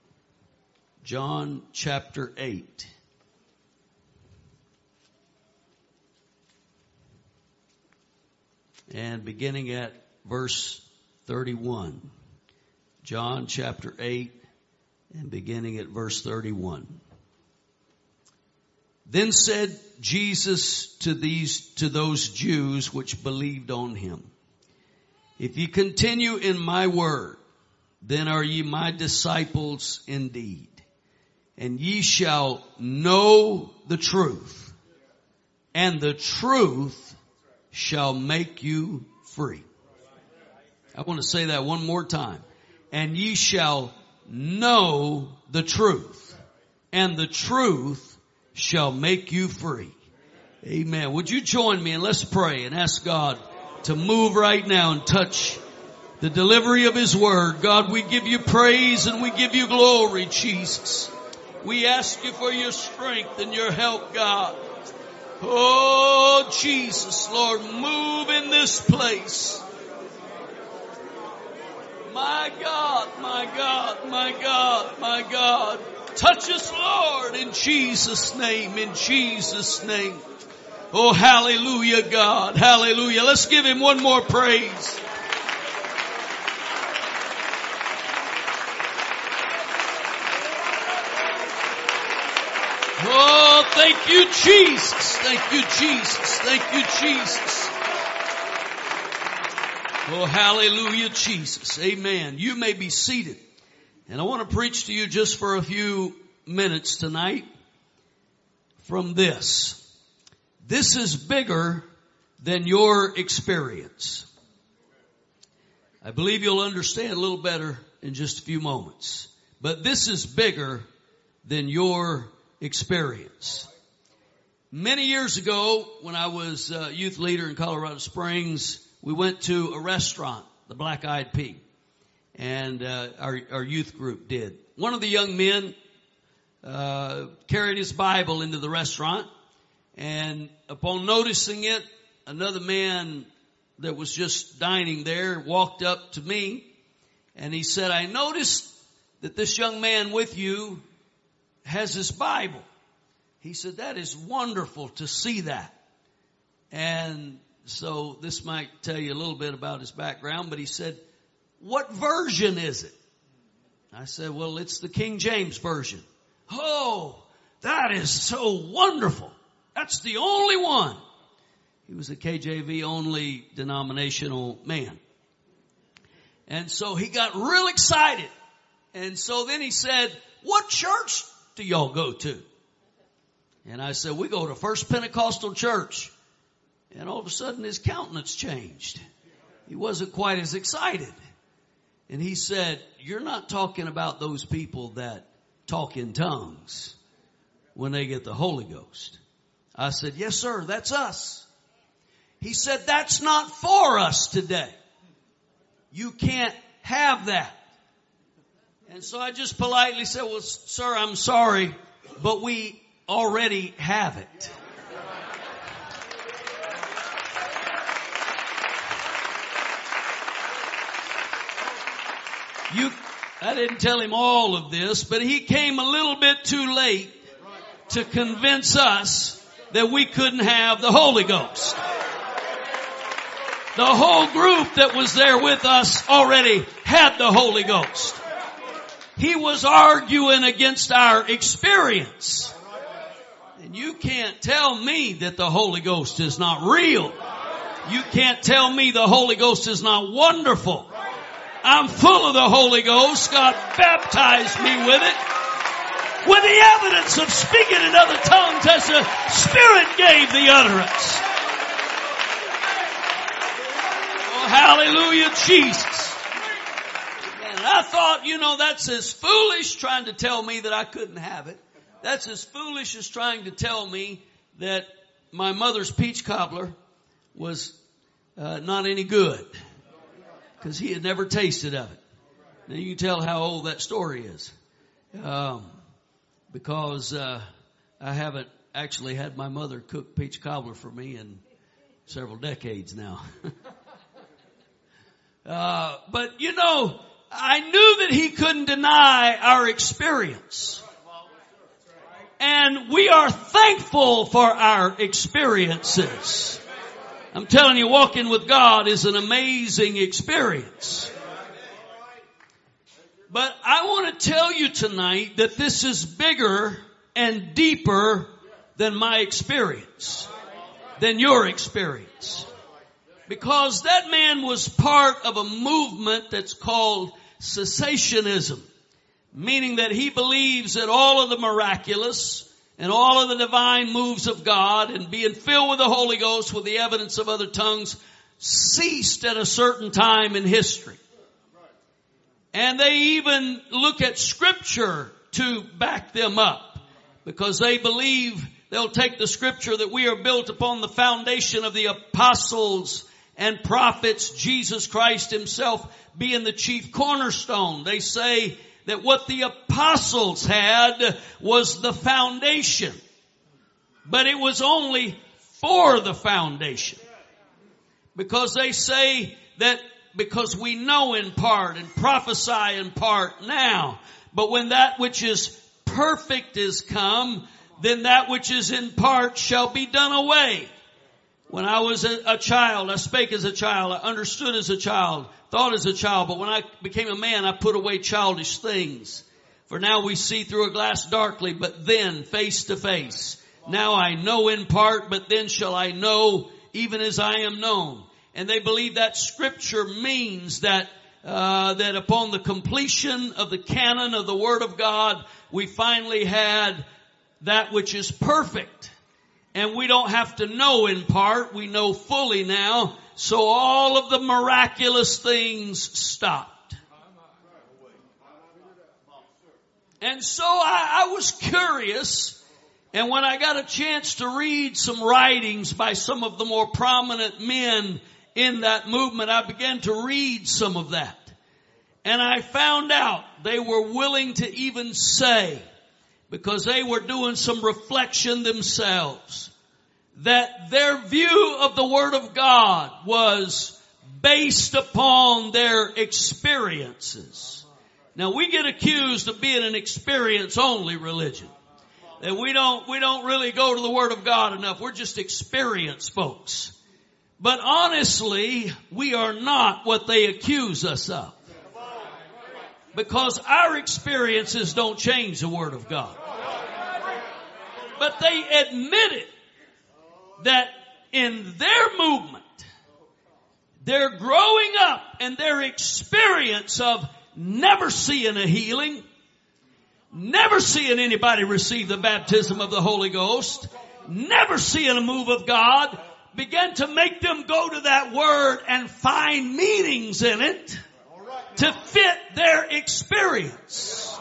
Speaker 6: John chapter eight. And beginning at verse thirty-one. John chapter eight and beginning at verse thirty-one. Then said Jesus to these, to those Jews which believed on him, if ye continue in my word, then are ye my disciples indeed, and ye shall know the truth, and the truth shall make you free. I want to say that one more time. And ye shall know the truth, and the truth shall make you free. Amen. Would you join me and let's pray and ask God to move right now and touch the delivery of His Word. God, we give you praise and we give you glory, Jesus. We ask you for your strength and your help, God. Oh, Jesus, Lord, move in this place. My God, my God, my God, my God. Touch us, Lord, in Jesus' name, in Jesus' name. Oh, hallelujah, God, hallelujah. Let's give Him one more praise. Oh, thank you, Jesus. Thank you, Jesus. Thank you, Jesus. Oh, hallelujah, Jesus. Amen. You may be seated. And I want to preach to you just for a few minutes tonight from this. This is bigger than your experience. I believe you'll understand a little better in just a few moments. But this is bigger than your experience. Many years ago, when I was a youth leader in Colorado Springs, we went to a restaurant, the Black Eyed Pea, and uh, our, our youth group did. One of the young men uh, carried his Bible into the restaurant, and upon noticing it, another man that was just dining there walked up to me, and he said, "I noticed that this young man with you has his Bible." He said, "That is wonderful to see that." And so this might tell you a little bit about his background, but he said, "What version is it?" I said, "Well, it's the King James Version." "Oh, that is so wonderful. That's the only one." He was a K J V only denominational man. And so he got real excited. And so then he said, "What church do y'all go to?" And I said, "We go to First Pentecostal Church." And all of a sudden his countenance changed. He wasn't quite as excited. And he said, "You're not talking about those people that talk in tongues when they get the Holy Ghost?" I said, "Yes, sir, that's us." He said, "That's not for us today. You can't have that." And so I just politely said, "Well, sir, I'm sorry, but we already have it." You, I didn't tell him all of this, but he came a little bit too late to convince us that we couldn't have the Holy Ghost. The whole group that was there with us already had the Holy Ghost. He was arguing against our experience. And you can't tell me that the Holy Ghost is not real. You can't tell me the Holy Ghost is not wonderful. I'm full of the Holy Ghost. God baptized me with it, with the evidence of speaking in other tongues as the Spirit gave the utterance. Oh, hallelujah, Jesus. And I thought, you know, that's as foolish trying to tell me that I couldn't have it. That's as foolish as trying to tell me that my mother's peach cobbler was uh, not any good, because he had never tasted of it. Now you can tell how old that story is. Um, because uh, I haven't actually had my mother cook peach cobbler for me in several decades now. uh, but you know, I knew that he couldn't deny our experience. And we are thankful for our experiences. I'm telling you, walking with God is an amazing experience. But I want to tell you tonight that this is bigger and deeper than my experience, than your experience. Because that man was part of a movement that's called cessationism, meaning that he believes that all of the miraculous and all of the divine moves of God and being filled with the Holy Ghost with the evidence of other tongues ceased at a certain time in history. And they even look at Scripture to back them up, because they believe they'll take the Scripture that we are built upon the foundation of the apostles and prophets, Jesus Christ himself being the chief cornerstone. They say that what the apostles had was the foundation, but it was only for the foundation. Because they say that because we know in part and prophesy in part now, but when that which is perfect is come, then that which is in part shall be done away. When I was a, a child, I spake as a child, I understood as a child, thought as a child, but when I became a man, I put away childish things. For now we see through a glass darkly, but then face to face. Now I know in part, but then shall I know even as I am known. And they believe that Scripture means that uh, that upon the completion of the canon of the Word of God, we finally had that which is perfect. And we don't have to know in part, we know fully now. So all of the miraculous things stopped. And so I, I was curious, and when I got a chance to read some writings by some of the more prominent men in that movement, I began to read some of that. And I found out they were willing to even say, because they were doing some reflection themselves, that their view of the Word of God was based upon their experiences. Now we get accused of being an experience-only religion. That we don't, we don't really go to the Word of God enough. We're just experience folks. But honestly, we are not what they accuse us of. Because our experiences don't change the Word of God. But they admitted that in their movement, their growing up and their experience of never seeing a healing, never seeing anybody receive the baptism of the Holy Ghost, never seeing a move of God, began to make them go to that Word and find meanings in it to fit their experience.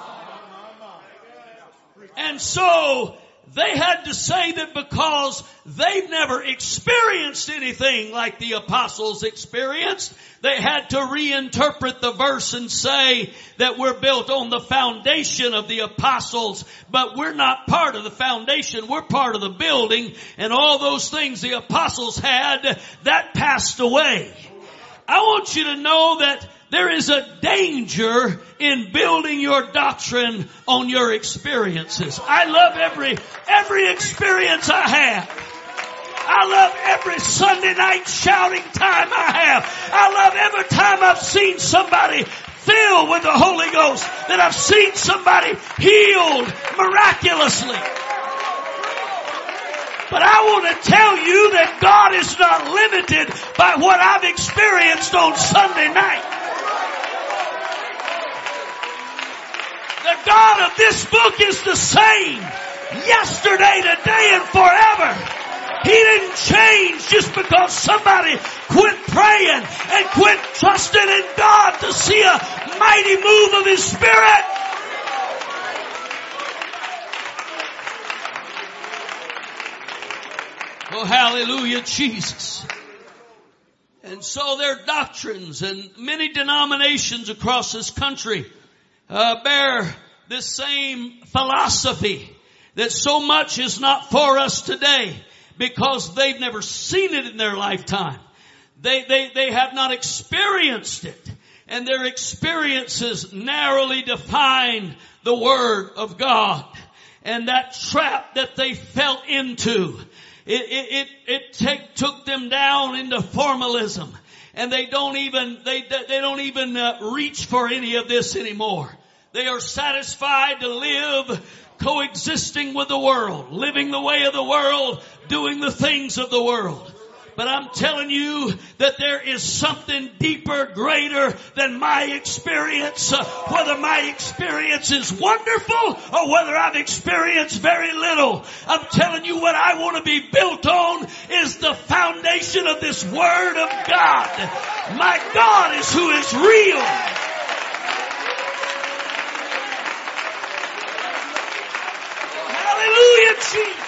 Speaker 6: And so they had to say that because they've never experienced anything like the apostles experienced, they had to reinterpret the verse and say that we're built on the foundation of the apostles, but we're not part of the foundation. We're part of the building, and all those things the apostles had, that passed away. I want you to know that there is a danger in building your doctrine on your experiences. I love every, every experience I have. I love every Sunday night shouting time I have. I love every time I've seen somebody filled with the Holy Ghost, that I've seen somebody healed miraculously. But I want to tell you that God is not limited by what I've experienced on Sunday night. The God of this book is the same yesterday, today, and forever. He didn't change just because somebody quit praying and quit trusting in God to see a mighty move of His Spirit. Oh, hallelujah, Jesus. And so their doctrines and many denominations across this country uh, bear this same philosophy that so much is not for us today because they've never seen it in their lifetime. They, they, they have not experienced it, and their experiences narrowly define the Word of God. And that trap that they fell into, It, it, it, it take, took them down into formalism, and they don't even, they, they don't even uh, reach for any of this anymore. They are satisfied to live coexisting with the world, living the way of the world, doing the things of the world. But I'm telling you that there is something deeper, greater than my experience. Uh, whether my experience is wonderful or whether I've experienced very little. I'm telling you what I want to be built on is the foundation of this Word of God. My God is who is real. Hallelujah, Jesus.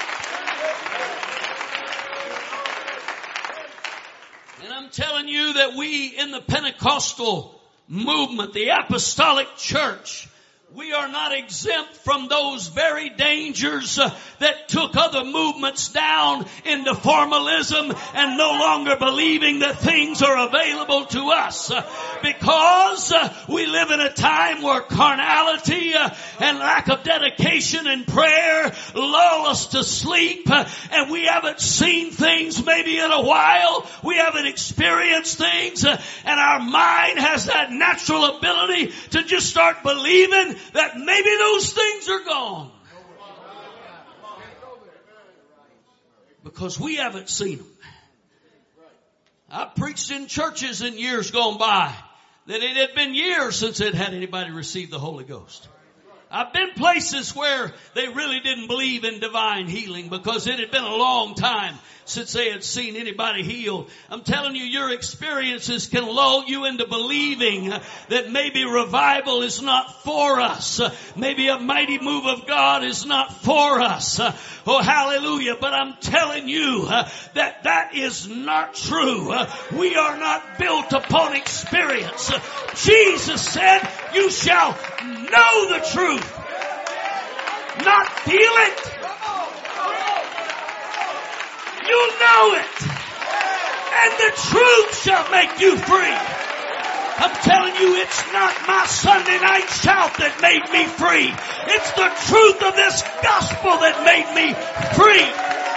Speaker 6: I'm telling you that we in the Pentecostal movement, the apostolic church, we are not exempt from those very dangers uh, that took other movements down into formalism and no longer believing that things are available to us. Uh, because uh, we live in a time where carnality uh, and lack of dedication and prayer lull us to sleep, uh, and we haven't seen things maybe in a while. We haven't experienced things, uh, and our mind has that natural ability to just start believing that maybe those things are gone. Because we haven't seen them. I've preached in churches in years gone by that it had been years since they'd had anybody receive the Holy Ghost. I've been places where they really didn't believe in divine healing because it had been a long time since they had seen anybody healed. I'm telling you, your experiences can lull you into believing that maybe revival is not for us. Maybe a mighty move of God is not for us. Oh, hallelujah. But I'm telling you that that is not true. We are not built upon experience. Jesus said, you shall know the truth, not feel it. You'll know it, and the truth shall make you free. I'm telling you, it's not my Sunday night shout that made me free. It's the truth of this gospel that made me free.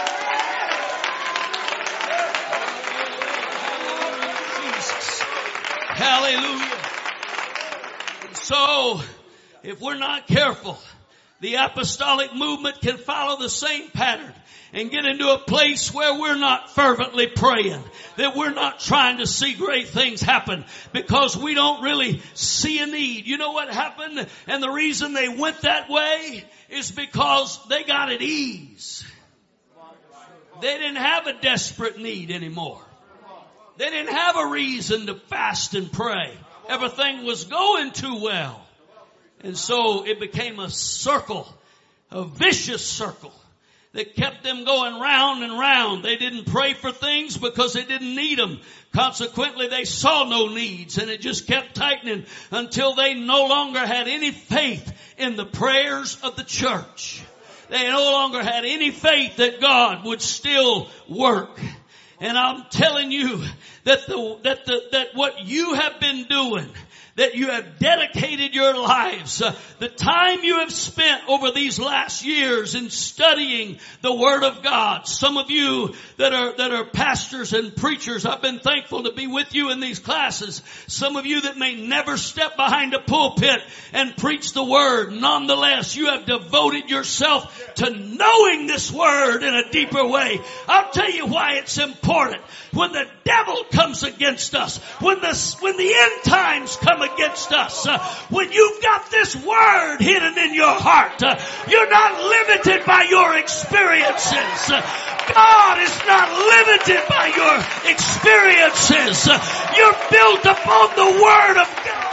Speaker 6: Jesus. Hallelujah. And so, if we're not careful, the apostolic movement can follow the same pattern and get into a place where we're not fervently praying, that we're not trying to see great things happen because we don't really see a need. You know what happened? And the reason they went that way is because they got at ease. They didn't have a desperate need anymore. They didn't have a reason to fast and pray. Everything was going too well. And so it became a circle, a vicious circle that kept them going round and round. They didn't pray for things because they didn't need them. Consequently, they saw no needs, and it just kept tightening until they no longer had any faith in the prayers of the church. They no longer had any faith that God would still work. And I'm telling you that the, that the, that what you have been doing, that you have dedicated your lives, uh, the time you have spent over these last years in studying the Word of God. Some of you that are, that are pastors and preachers, I've been thankful to be with you in these classes. Some of you that may never step behind a pulpit and preach the Word, nonetheless, you have devoted yourself to knowing this Word in a deeper way. I'll tell you why it's important. When the devil comes against us, when the, when the end times come against us, uh, when you've got this word hidden in your heart, uh, you're not limited by your experiences. Uh, God is not limited by your experiences. Uh, you're built upon the Word of God.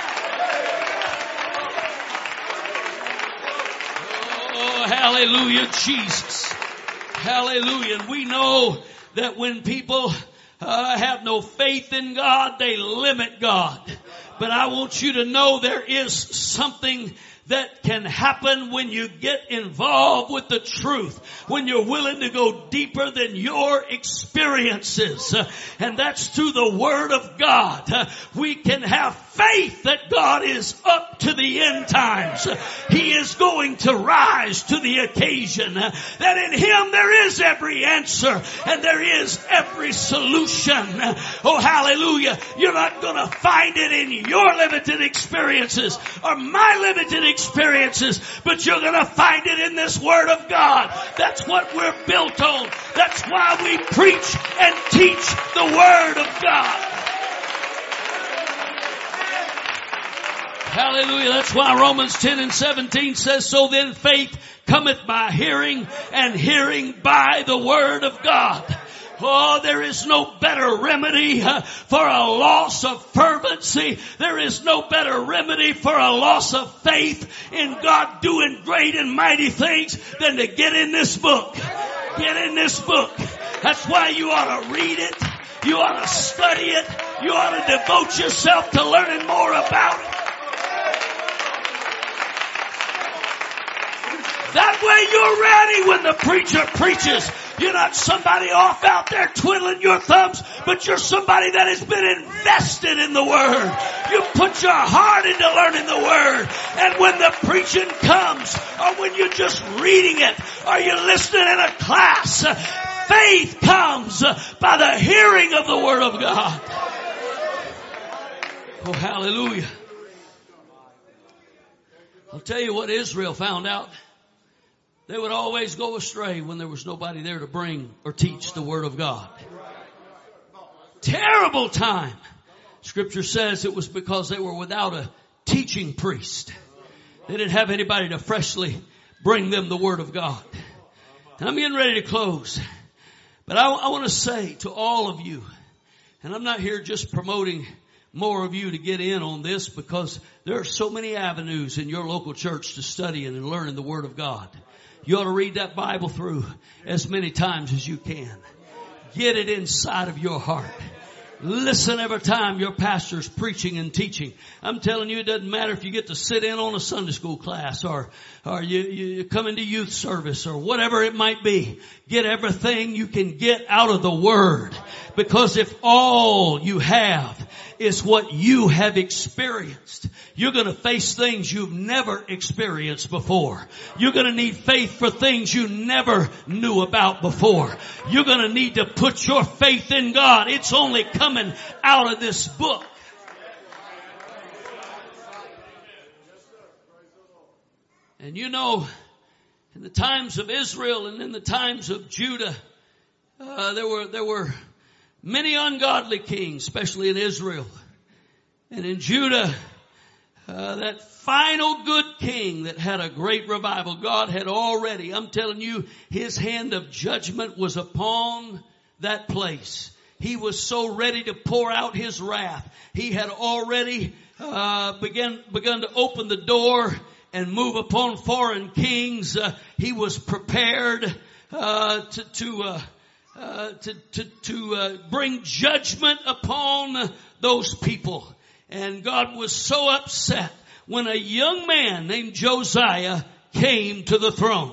Speaker 6: Oh, hallelujah, Jesus. Hallelujah. And we know that when people uh, have no faith in God, they limit God. But I want you to know there is something that can happen when you get involved with the truth, when you're willing to go deeper than your experiences. Uh, and that's through the Word of God. Uh, we can have faith that God is up to the end times. Uh, he is going to rise to the occasion. Uh, that in Him there is every answer and there is every solution. Uh, oh, hallelujah. You're not going to find it in your limited experiences or my limited experiences. experiences, but you're going to find it in this Word of God. That's what we're built on. That's why we preach and teach the Word of God. Hallelujah. That's why Romans ten and seventeen says, so then faith cometh by hearing, and hearing by the Word of God. Oh, there is no better remedy uh, for a loss of fervency. There is no better remedy for a loss of faith in God doing great and mighty things than to get in this book. Get in this book. That's why you ought to read it. You ought to study it. You ought to devote yourself to learning more about it. That way you're ready when the preacher preaches. You're not somebody off out there twiddling your thumbs, but you're somebody that has been invested in the Word. You put your heart into learning the Word. And when the preaching comes, or when you're just reading it, or you're listening in a class, faith comes by the hearing of the Word of God. Oh, hallelujah. I'll tell you what Israel found out. They would always go astray when there was nobody there to bring or teach the Word of God. Terrible time. Scripture says it was because they were without a teaching priest. They didn't have anybody to freshly bring them the Word of God. And I'm getting ready to close. But I, I want to say to all of you, and I'm not here just promoting more of you to get in on this, because there are so many avenues in your local church to study and learning the Word of God. You ought to read that Bible through as many times as you can. Get it inside of your heart. Listen every time your pastor's preaching and teaching. I'm telling you, it doesn't matter if you get to sit in on a Sunday school class or, or you, you come into youth service or whatever it might be. Get everything you can get out of the Word. Because if all you have is what you have experienced, you're going to face things you've never experienced before. You're going to need faith for things you never knew about before. You're going to need to put your faith in God. It's only coming out of this book. And you know, in the times of Israel and in the times of Judah, uh, there were, there were many ungodly kings, especially in Israel. And in Judah, uh, that final good king that had a great revival, God had already, I'm telling you, His hand of judgment was upon that place. He was so ready to pour out His wrath. He had already uh, begun, begun to open the door and move upon foreign kings. Uh, he was prepared uh, to, to uh, Uh, to to to uh, bring judgment upon those people. And God was so upset when a young man named Josiah came to the throne.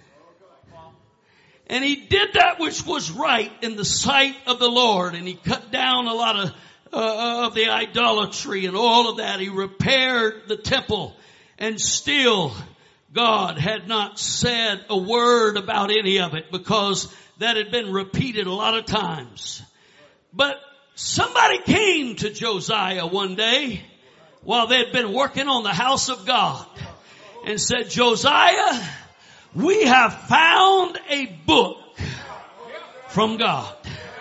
Speaker 6: And he did that which was right in the sight of the Lord, and he cut down a lot of uh, of the idolatry and all of that. He repaired the temple, and still God had not said a word about any of it, because that had been repeated a lot of times. But somebody came to Josiah one day while they had been working on the house of God and said, Josiah, we have found a book from God.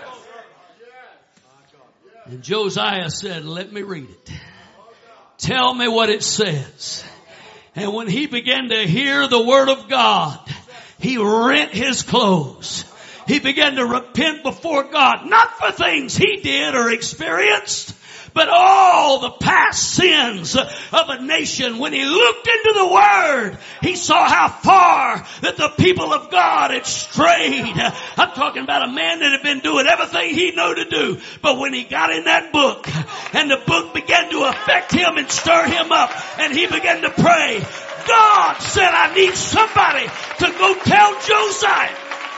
Speaker 6: And Josiah said, let me read it. Tell me what it says. And when he began to hear the word of God, he rent his clothes. He began to repent before God, not for things he did or experienced, but all the past sins of a nation. When he looked into the Word, he saw how far that the people of God had strayed. I'm talking about a man that had been doing everything he knew to do. But when he got in that book, and the book began to affect him and stir him up, and he began to pray, God said, I need somebody to go tell Josiah.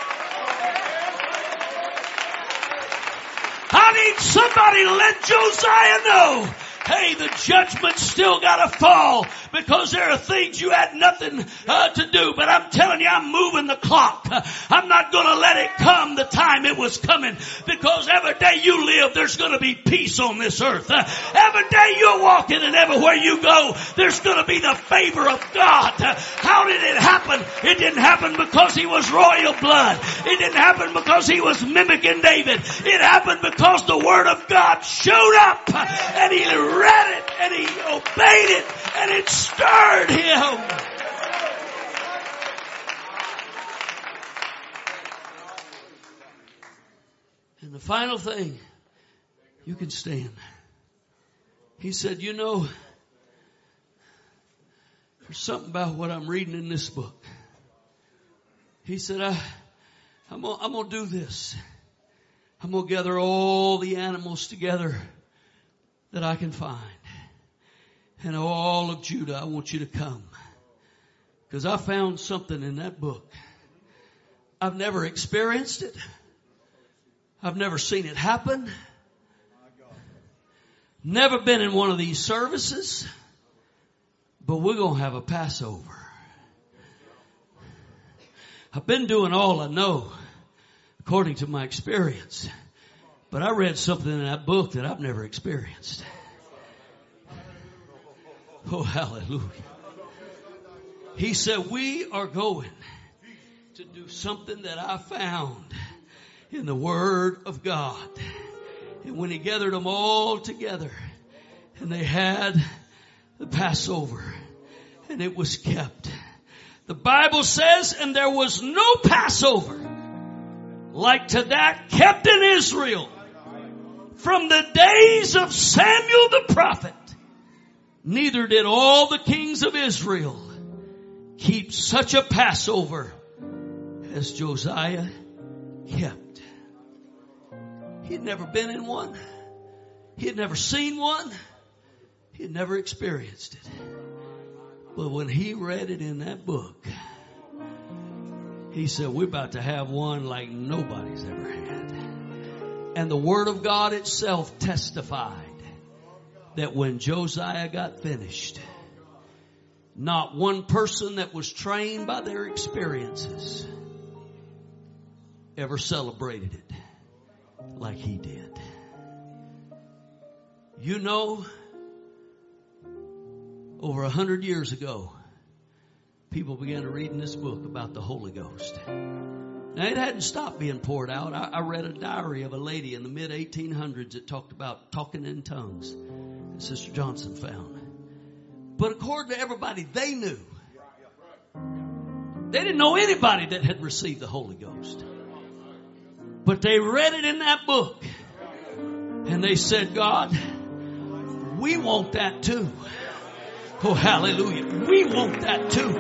Speaker 6: I need somebody to let Josiah know, hey, the judgment's still got to fall, because there are things you had nothing uh, to do. But I'm telling you, I'm moving the clock. I'm not going to let it come the time it was coming, because every day you live, there's going to be peace on this earth. Uh, every day you're walking, and everywhere you go, there's going to be the favor of God. Uh, how did it happen? It didn't happen because he was royal blood. It didn't happen because he was mimicking David. It happened because the Word of God showed up, uh, and he read it, and he obeyed it, and it stirred him. And the final thing, you can stand. He said, you know, there's something about what I'm reading in this book. He said, I, I'm gonna, I'm gonna do this. I'm gonna gather all the animals together that I can find. And all of Judah, I want you to come. Because I found something in that book. I've never experienced it. I've never seen it happen. Never been in one of these services. But we're going to have a Passover. I've been doing all I know according to my experience. But I read something in that book that I've never experienced. Oh, hallelujah. He said, we are going to do something that I found in the Word of God. And when he gathered them all together, and they had the Passover, and it was kept. The Bible says, and there was no Passover like to that kept in Israel from the days of Samuel the prophet. Neither did all the kings of Israel keep such a Passover as Josiah kept. He had never been in one. He had never seen one. He had never experienced it. But when he read it in that book, he said, we're about to have one like nobody's ever had. And the Word of God itself testified that when Josiah got finished, not one person that was trained by their experiences ever celebrated it like he did. You know, over a hundred years ago, people began to read in this book about the Holy Ghost. Now, it hadn't stopped being poured out. I, I read a diary of a lady in the mid eighteen hundreds that talked about talking in tongues that Sister Johnson found. But according to everybody they knew, they didn't know anybody that had received the Holy Ghost. But they read it in that book, and they said, God, we want that too. Oh, hallelujah. We want that too.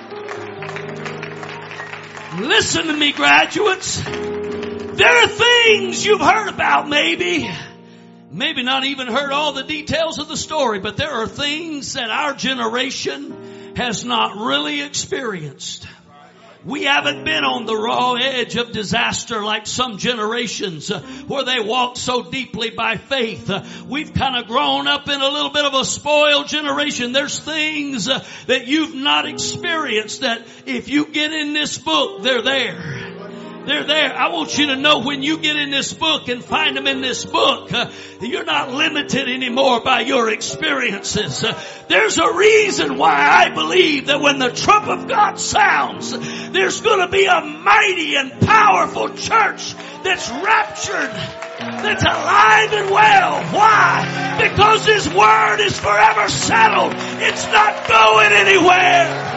Speaker 6: Listen to me, graduates. There are things you've heard about maybe. Maybe not even heard all the details of the story, but there are things that our generation has not really experienced. We haven't been on the raw edge of disaster like some generations uh, where they walk so deeply by faith. Uh, we've kind of grown up in a little bit of a spoiled generation. There's things uh, that you've not experienced that if you get in this book, they're there. They're there. I want you to know when you get in this book and find them in this book, uh, you're not limited anymore by your experiences. Uh, there's a reason why I believe that when the trump of God sounds, there's going to be a mighty and powerful church that's raptured, that's alive and well. Why? Because His Word is forever settled. It's not going anywhere.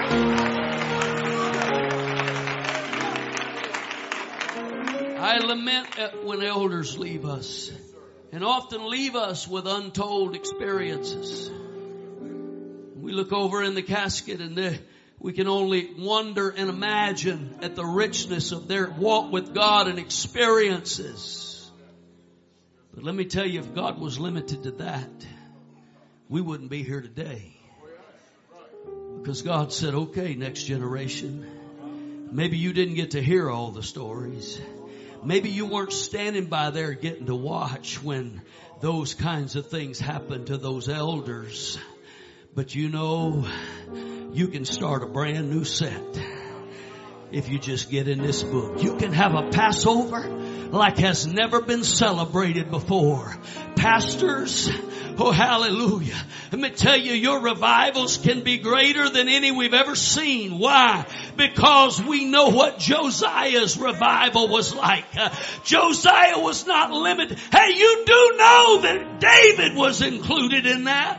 Speaker 6: I lament when elders leave us, and often leave us with untold experiences. We look over in the casket and they, we can only wonder and imagine at the richness of their walk with God and experiences. But let me tell you, if God was limited to that, we wouldn't be here today. Because God said, okay, next generation, maybe you didn't get to hear all the stories. Maybe you weren't standing by there getting to watch when those kinds of things happened to those elders. But you know, you can start a brand new set if you just get in this book. You can have a Passover like has never been celebrated before. Pastors, oh hallelujah. Let me tell you, your revivals can be greater than any we've ever seen. Why? Because we know what Josiah's revival was like. Uh, Josiah was not limited. Hey, you do know that David was included in that.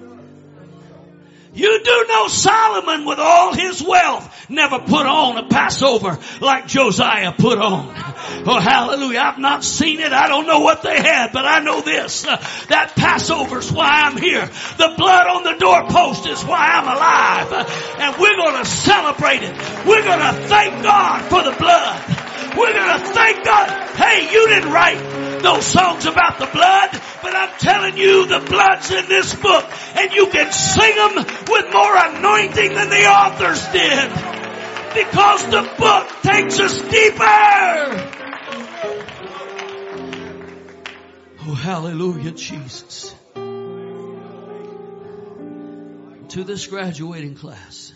Speaker 6: You do know Solomon with all his wealth never put on a Passover like Josiah put on. Oh, hallelujah. I've not seen it. I don't know what they had, but I know this. Uh, that Passover's why I'm here. The blood on the doorpost is why I'm alive. Uh, and we're going to celebrate it. We're going to thank God for the blood. We're going to thank God. Hey, you didn't write those songs about the blood, but I'm telling you, the blood's in this book, and you can sing them with more anointing than the authors did, because the book takes us deeper. Oh, hallelujah, Jesus. To this graduating class,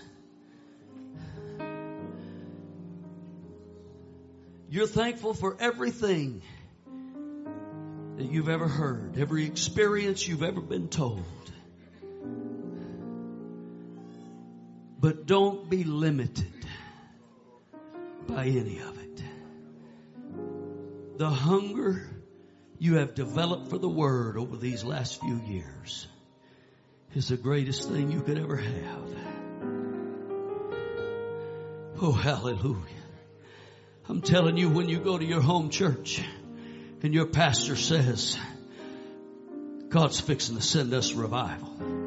Speaker 6: you're thankful for everything that you've ever heard, every experience you've ever been told. But don't be limited by any of it. The hunger you have developed for the Word over these last few years is the greatest thing you could ever have. Oh, hallelujah. I'm telling you, when you go to your home church and your pastor says, God's fixing to send us revival,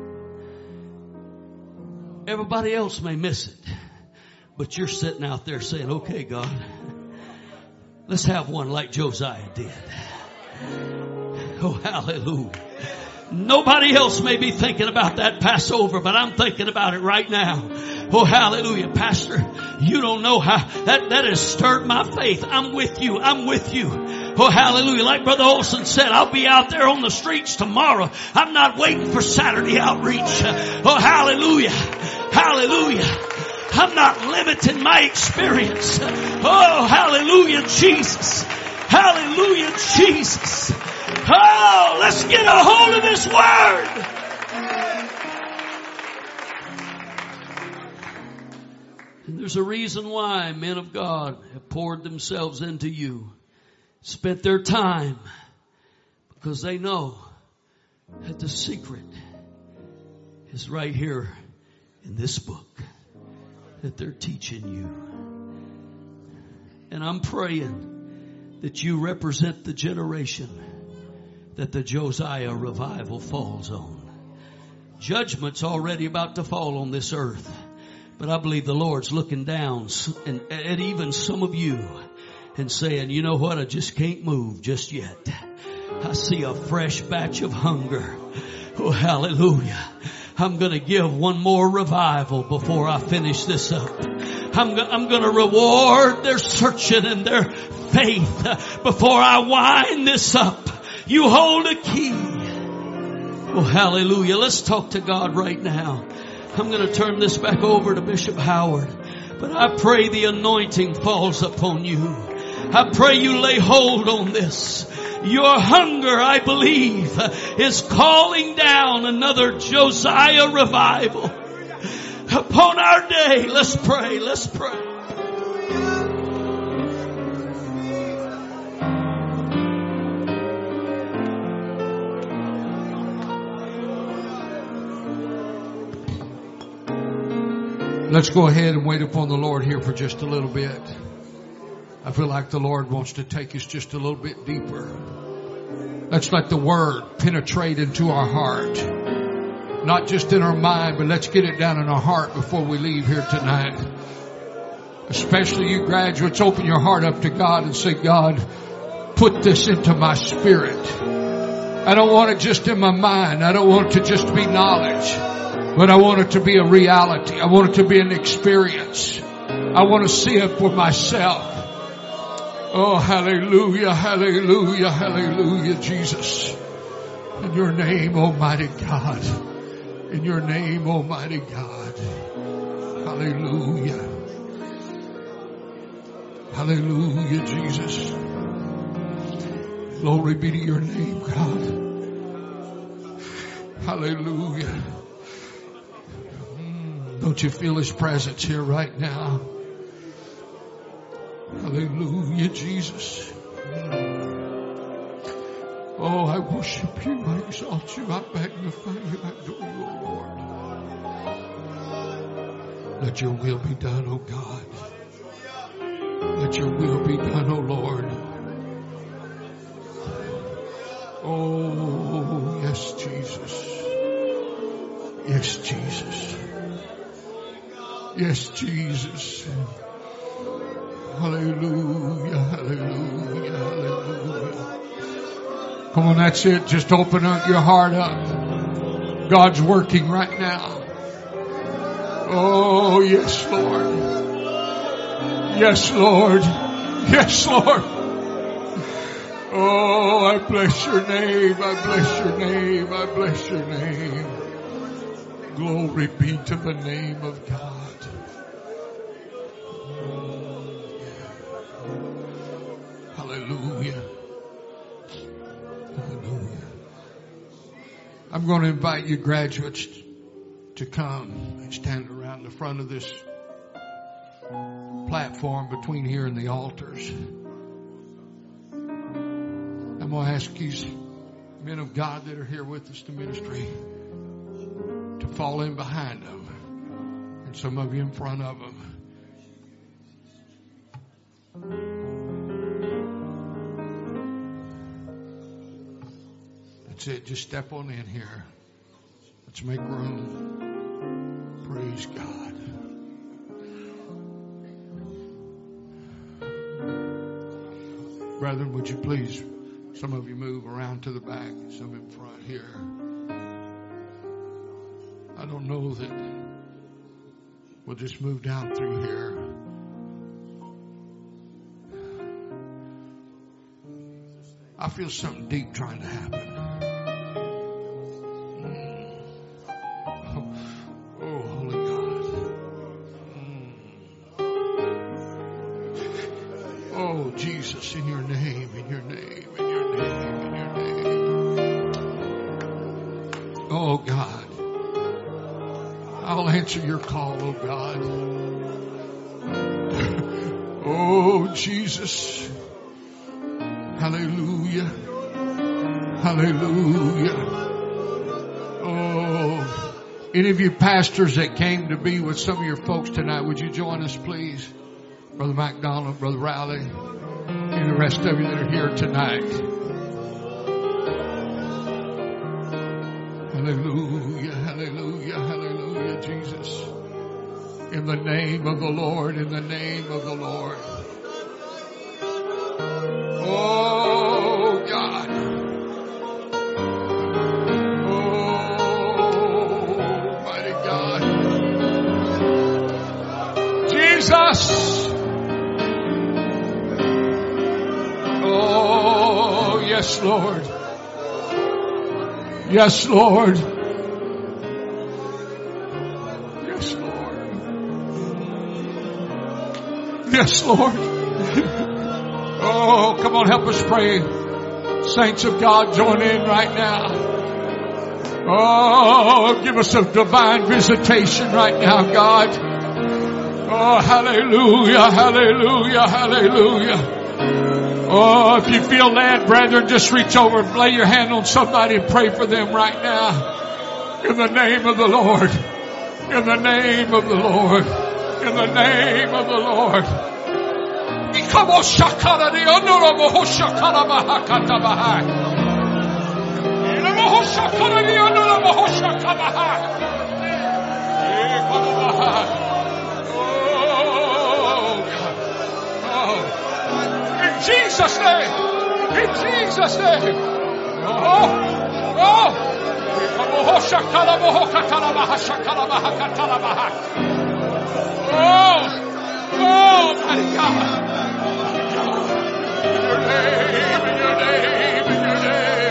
Speaker 6: everybody else may miss it, but you're sitting out there saying, okay, God, let's have one like Josiah did. Oh, hallelujah. Nobody else may be thinking about that Passover, but I'm thinking about it right now. Oh, hallelujah. Pastor, you don't know how that, that has stirred my faith. I'm with you. I'm with you. Oh, hallelujah. Like Brother Olson said, I'll be out there on the streets tomorrow. I'm not waiting for Saturday outreach. Oh, hallelujah. Hallelujah. I'm not limiting my experience. Oh, hallelujah, Jesus. Hallelujah, Jesus. Oh, let's get a hold of this word. And there's a reason why men of God have poured themselves into you, spent their time, because they know that the secret is right here in this book that they're teaching you. And I'm praying that you represent the generation that the Josiah revival falls on. Judgment's already about to fall on this earth. But I believe the Lord's looking down and at even some of you and saying, you know what? I just can't move just yet. I see a fresh batch of hunger. Oh, hallelujah. I'm going to give one more revival before I finish this up. I'm, go- I'm going to reward their searching and their faith before I wind this up. You hold a key. Oh, hallelujah. Let's talk to God right now. I'm going to turn this back over to Bishop Howard. But I pray the anointing falls upon you. I pray you lay hold on this. Your hunger, I believe, is calling down another Josiah revival upon our day. Let's pray. Let's pray.
Speaker 1: Let's go ahead and wait upon the Lord here for just a little bit. I feel like the Lord wants to take us just a little bit deeper. Let's let the Word penetrate into our heart. Not just in our mind, but let's get it down in our heart before we leave here tonight. Especially you graduates, open your heart up to God and say, God, put this into my spirit. I don't want it just in my mind. I don't want it to just be knowledge. But I want it to be a reality. I want it to be an experience. I want to see it for myself. Oh, hallelujah, hallelujah, hallelujah, Jesus. In your name, Almighty God. In your name, Almighty God. Hallelujah. Hallelujah, Jesus. Glory be to your name, God. Hallelujah. Don't you feel His presence here right now? Hallelujah, Jesus. Oh, I worship you. I exalt you. I magnify you. I adore you, oh Lord. Let your will be done, oh God. Let your will be done, oh Lord. Oh, yes, Jesus. Yes, Jesus. Yes, Jesus. Hallelujah, hallelujah, hallelujah. Come on, that's it. Just open up your heart up. God's working right now. Oh, yes, Lord. Yes, Lord. Yes, Lord. Oh, I bless your name. I bless your name. I bless your name. Glory be to the name of God. Hallelujah. Hallelujah. I'm going to invite you graduates to come and stand around the front of this platform between here and the altars. I'm going to ask these men of God that are here with us to ministry to fall in behind them, and some of you in front of them. That's it. Just step on in here. Let's make room. Praise God. Brethren, would you please, some of you move around to the back, some in front here. I don't know that we'll just move down through here. I feel something deep trying to happen. Mm. Oh, oh, Holy God. Mm. Oh, Jesus, in your name, in your name, in your name, in your name. Oh, God. I'll answer your call, oh, God. Oh, Jesus. Hallelujah. Hallelujah. Oh, any of you pastors that came to be with some of your folks tonight, would you join us, please? Brother McDonald, Brother Riley, and the rest of you that are here tonight. Hallelujah, hallelujah, hallelujah, Jesus. In the name of the Lord, in the name of the Lord. Oh, God. Oh, mighty God. Jesus. Oh, yes, Lord. Yes, Lord. Yes, Lord. Yes, Lord. Oh, come on, help us pray. Saints of God, join in right now. Oh, give us a divine visitation right now, God. Oh, hallelujah, hallelujah, hallelujah. Oh, if you feel led, brethren, just reach over and lay your hand on somebody and pray for them right now. In the name of the Lord. In the name of the Lord. In the name of the Lord. Ikamo shakara di onoro moho shakara bahakata bahai. Ilamo shakara di onoro moho shakara bahai. Ikamo bahai. Oh, in Jesus' name. In Jesus' name. Oh, oh. Ikamo shakara moho katara bahai shakara bahakata bahai. Oh, oh, my God. In your name, in your name, in your name.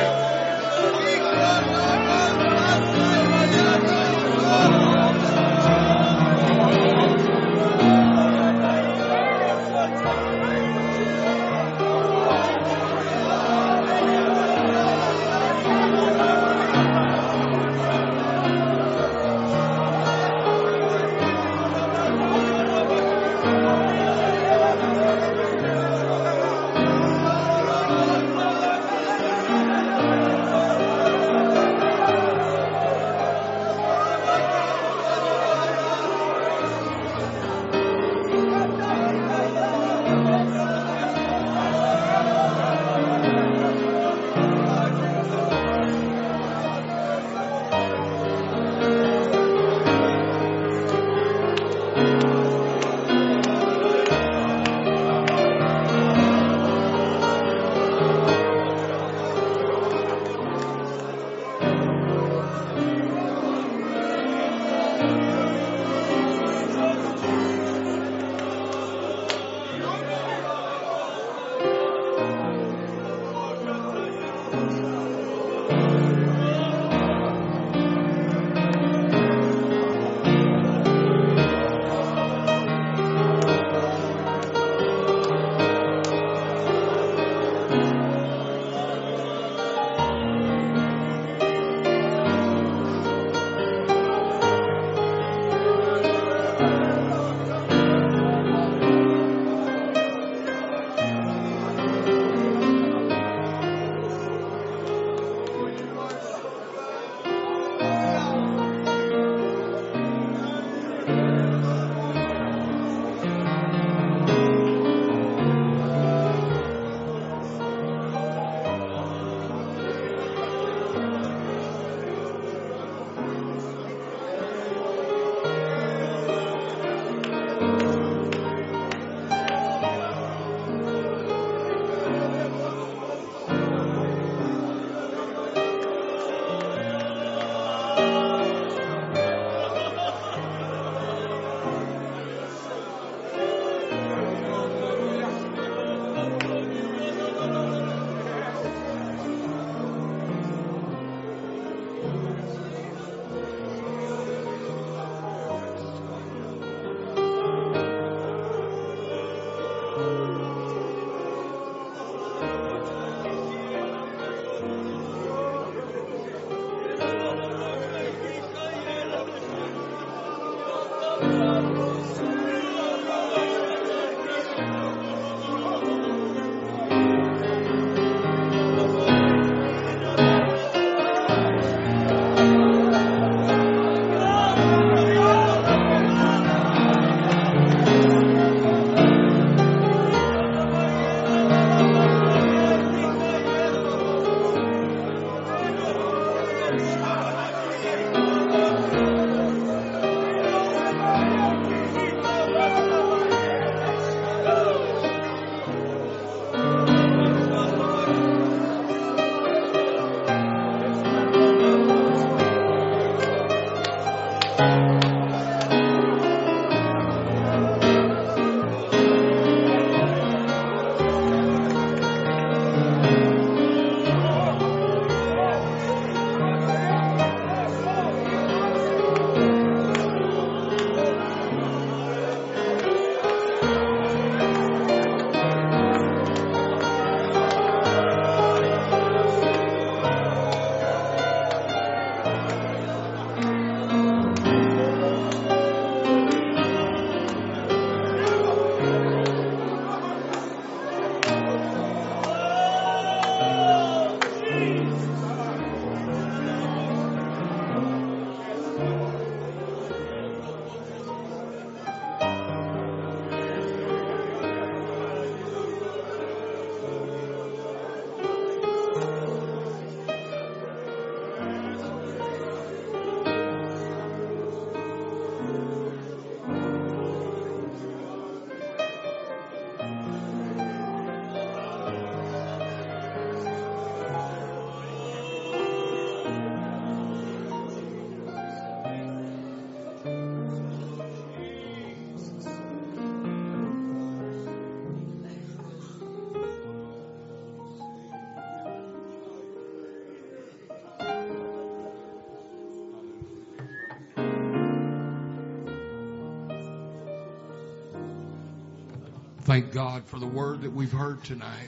Speaker 1: Thank God for the word that we've heard tonight.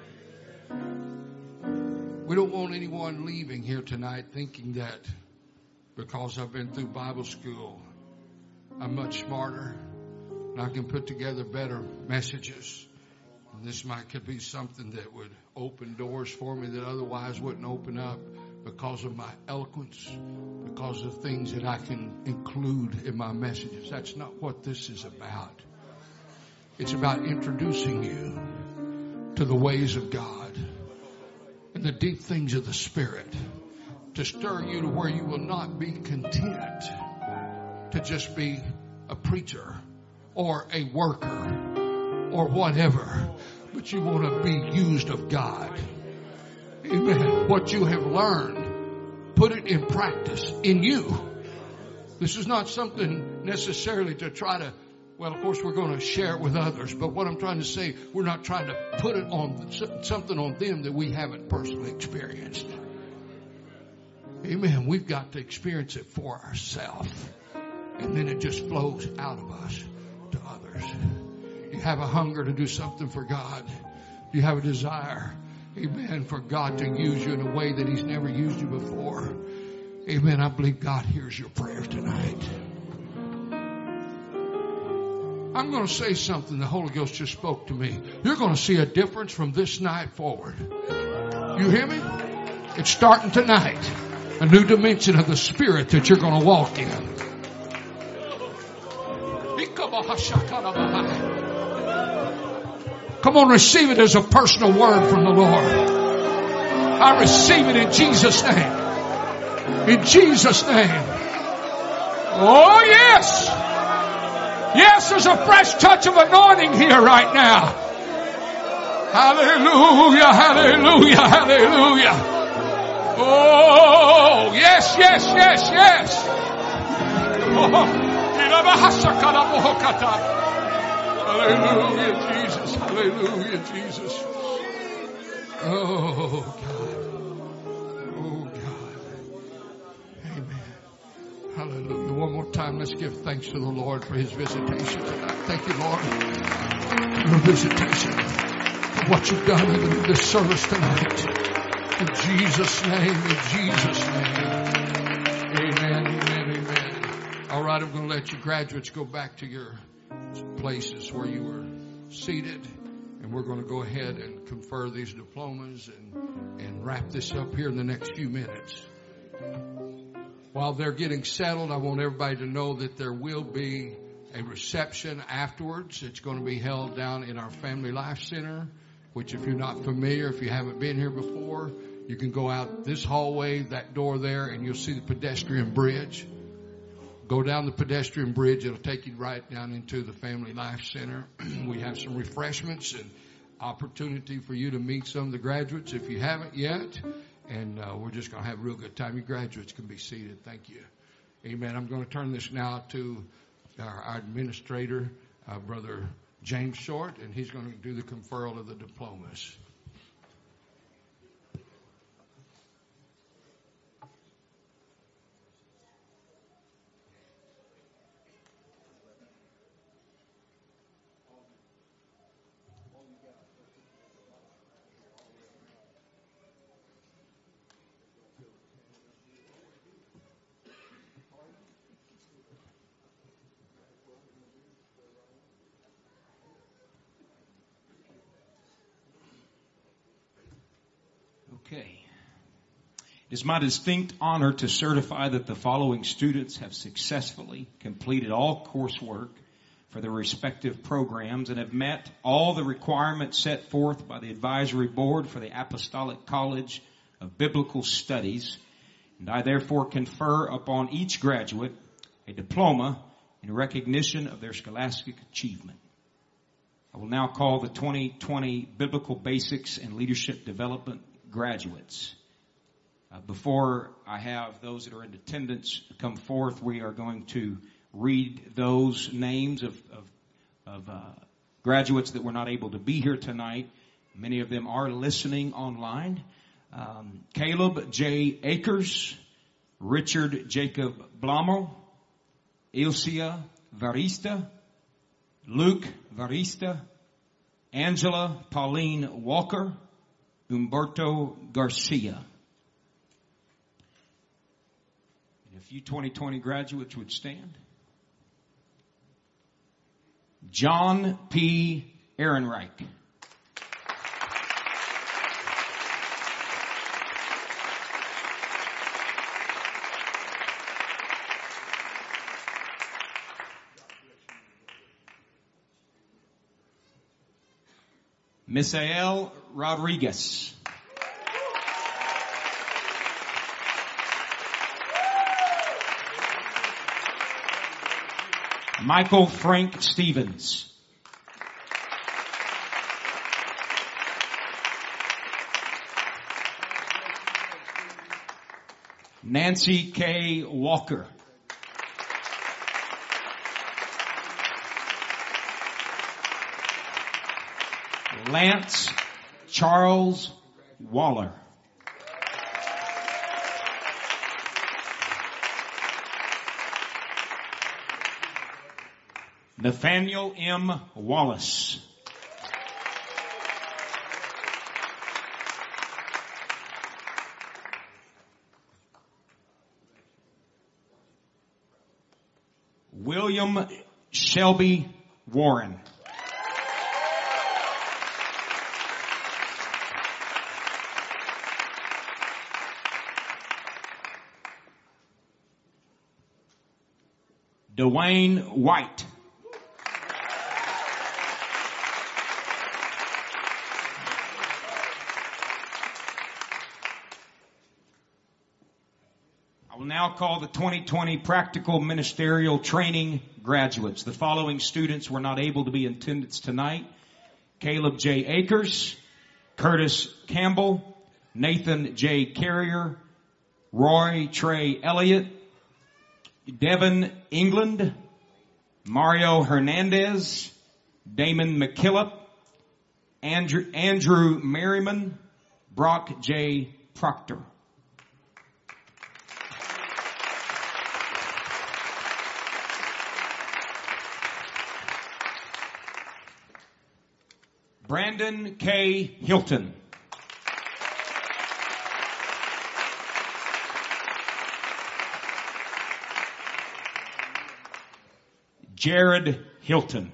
Speaker 1: We don't want anyone leaving here tonight thinking that because I've been through Bible school, I'm much smarter and I can put together better messages. And this might could be something that would open doors for me that otherwise wouldn't open up because of my eloquence, because of things that I can include in my messages. That's not what this is about. It's about introducing you to the ways of God and the deep things of the Spirit, to stir you to where you will not be content to just be a preacher or a worker or whatever, but you want to be used of God. Amen. What you have learned, put it in practice in you. This is not something necessarily to try to, well, of course, we're going to share it with others. But what I'm trying to say, we're not trying to put it on something on them that we haven't personally experienced. Amen. We've got to experience it for ourselves. And then it just flows out of us to others. You have a hunger to do something for God. You have a desire, amen, for God to use you in a way that He's never used you before. Amen. I believe God hears your prayers tonight. I'm going to say something the Holy Ghost just spoke to me. You're going to see a difference from this night forward. You hear me? It's starting tonight. A new dimension of the Spirit that you're going to walk in. Come on, receive it as a personal word from the Lord. I receive it in Jesus' name. In Jesus' name. Oh, yes. Yes, there's a fresh touch of anointing here right now. Hallelujah, hallelujah, hallelujah. Oh, yes, yes, yes, yes. Hallelujah, Jesus, hallelujah, Jesus. Oh, God. Oh, God. Amen. Hallelujah. One more time, let's give thanks to the Lord for His visitation tonight. Thank you, Lord, for your visitation, for what you've done even in this service tonight. In Jesus' name, in Jesus' name. Amen, amen, amen. All right, I'm going to let you graduates go back to your places where you were seated. And we're going to go ahead and confer these diplomas and, and wrap this up here in the next few minutes. While they're getting settled, I want everybody to know that there will be a reception afterwards. It's going to be held down in our Family Life Center, which if you're not familiar, if you haven't been here before, you can go out this hallway, that door there, and you'll see the pedestrian bridge. Go down the pedestrian bridge. It'll take you right down into the Family Life Center. We have some refreshments and opportunity for you to meet some of the graduates if you haven't yet. And uh, we're just going to have a real good time. You graduates can be seated. Thank you. Amen. I'm going to turn this now to our, our administrator, uh, Brother James Short, and he's going to do the conferral of the diplomas.
Speaker 3: Okay. It is my distinct honor to certify that the following students have successfully completed all coursework for their respective programs and have met all the requirements set forth by the Advisory Board for the Apostolic College of Biblical Studies, and I therefore confer upon each graduate a diploma in recognition of their scholastic achievement. I will now call the twenty twenty Biblical Basics and Leadership Development graduates. Uh, before I have those that are in attendance come forth, we are going to read those names of, of, of uh, graduates that were not able to be here tonight. Many of them are listening online. Um, Caleb J. Akers, Richard Jacob Blamo, Ilcia Varista, Luke Varista, Angela Pauline Walker, Humberto Garcia. And if you twenty twenty graduates would stand. John P. Ehrenreich. Misael Rodriguez. Michael Frank Stevens. Nancy K. Walker. Lance Charles Waller. Nathaniel M. Wallace. William Shelby Warren. Dwayne White. I will now call the twenty twenty Practical Ministerial Training graduates. The following students were not able to be in attendance tonight. Caleb J. Akers, Curtis Campbell, Nathan J. Carrier, Roy Trey Elliott, Devin England, Mario Hernandez, Damon McKillop, Andrew, Andrew Merriman, Brock J. Proctor. Brandon K. Hilton. Jared Hilton.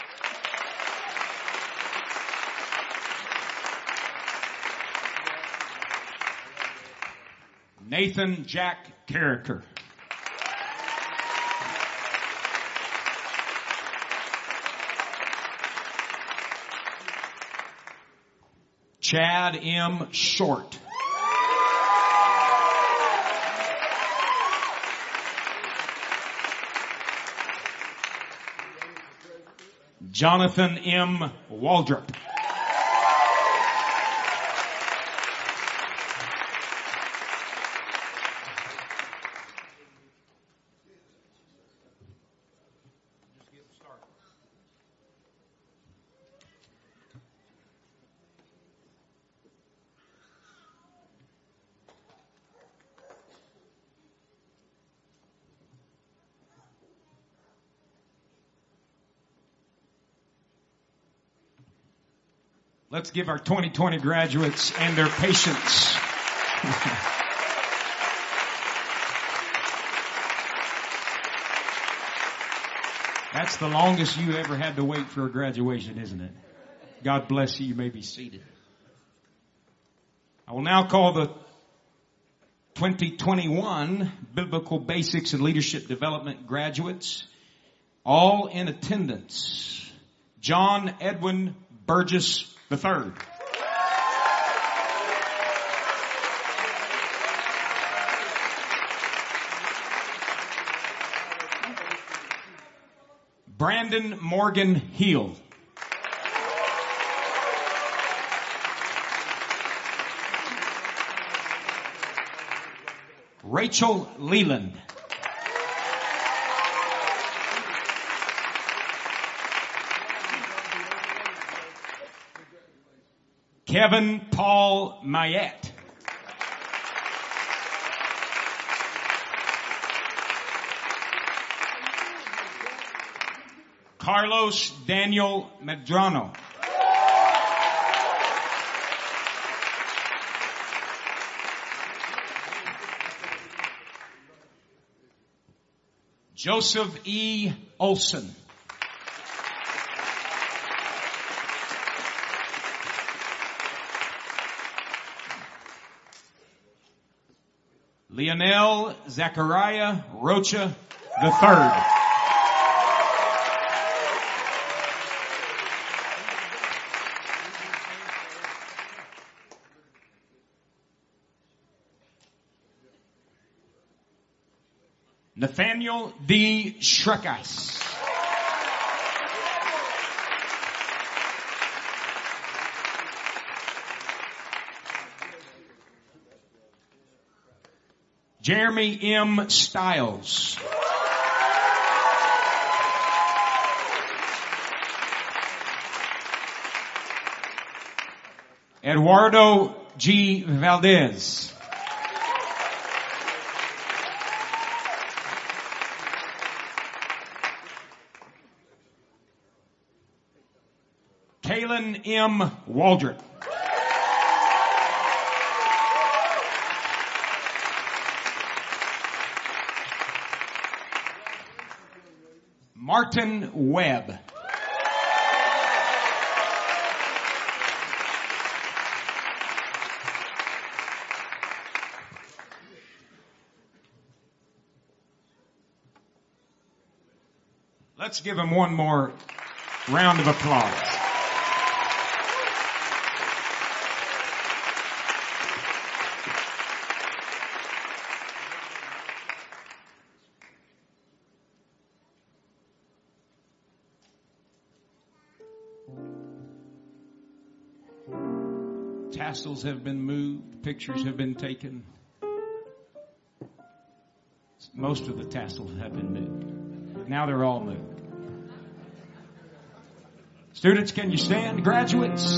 Speaker 3: Nathan Jack Carricker. Chad M. Short. Jonathan M. Waldrop. Let's give our twenty twenty graduates and their patients. That's the longest you ever had to wait for a graduation, isn't it? God bless you. You may be seated. I will now call the twenty twenty-one Biblical Basics and Leadership Development graduates, all in attendance. John Edwin Burgess the third. Brandon Morgan Heel. Rachel Leland. Kevin Paul Mayette. Carlos Daniel Medrano. Joseph E. Olson. Lionel Zachariah Rocha the third. Nathaniel D. Shrekas. Jeremy M. Stiles. Eduardo G. Valdez. Kaylin M. Waldron. Martin Webb. Let's give him one more round of applause. Tassels have been moved. Pictures have been taken. Most of the tassels have been moved. Now they're all moved. Students, can you stand? Graduates.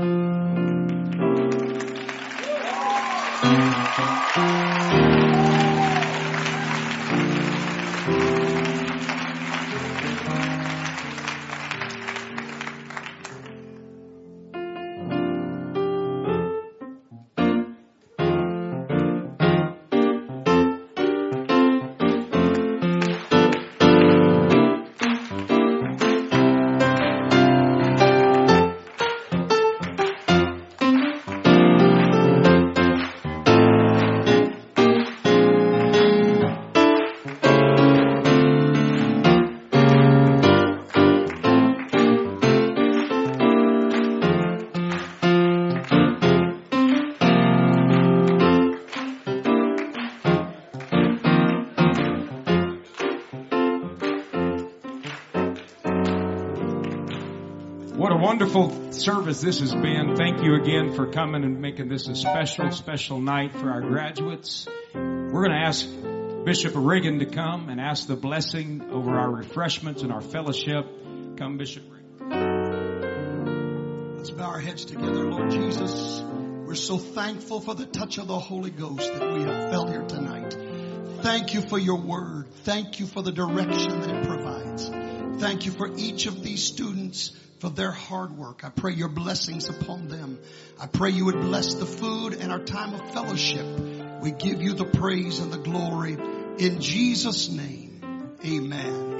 Speaker 3: Wonderful service this has been. Thank you again for coming and making this a special, special night for our graduates. We're going to ask Bishop Reagan to come and ask the blessing over our refreshments and our fellowship. Come, Bishop Reagan.
Speaker 7: Let's bow our heads together. Lord Jesus, we're so thankful for the touch of the Holy Ghost that we have felt here tonight. Thank you for your word. Thank you for the direction that it provides. Thank you for each of these students, for their hard work. I pray your blessings upon them. I pray you would bless the food and our time of fellowship. We give you the praise and the glory in Jesus' name. Amen.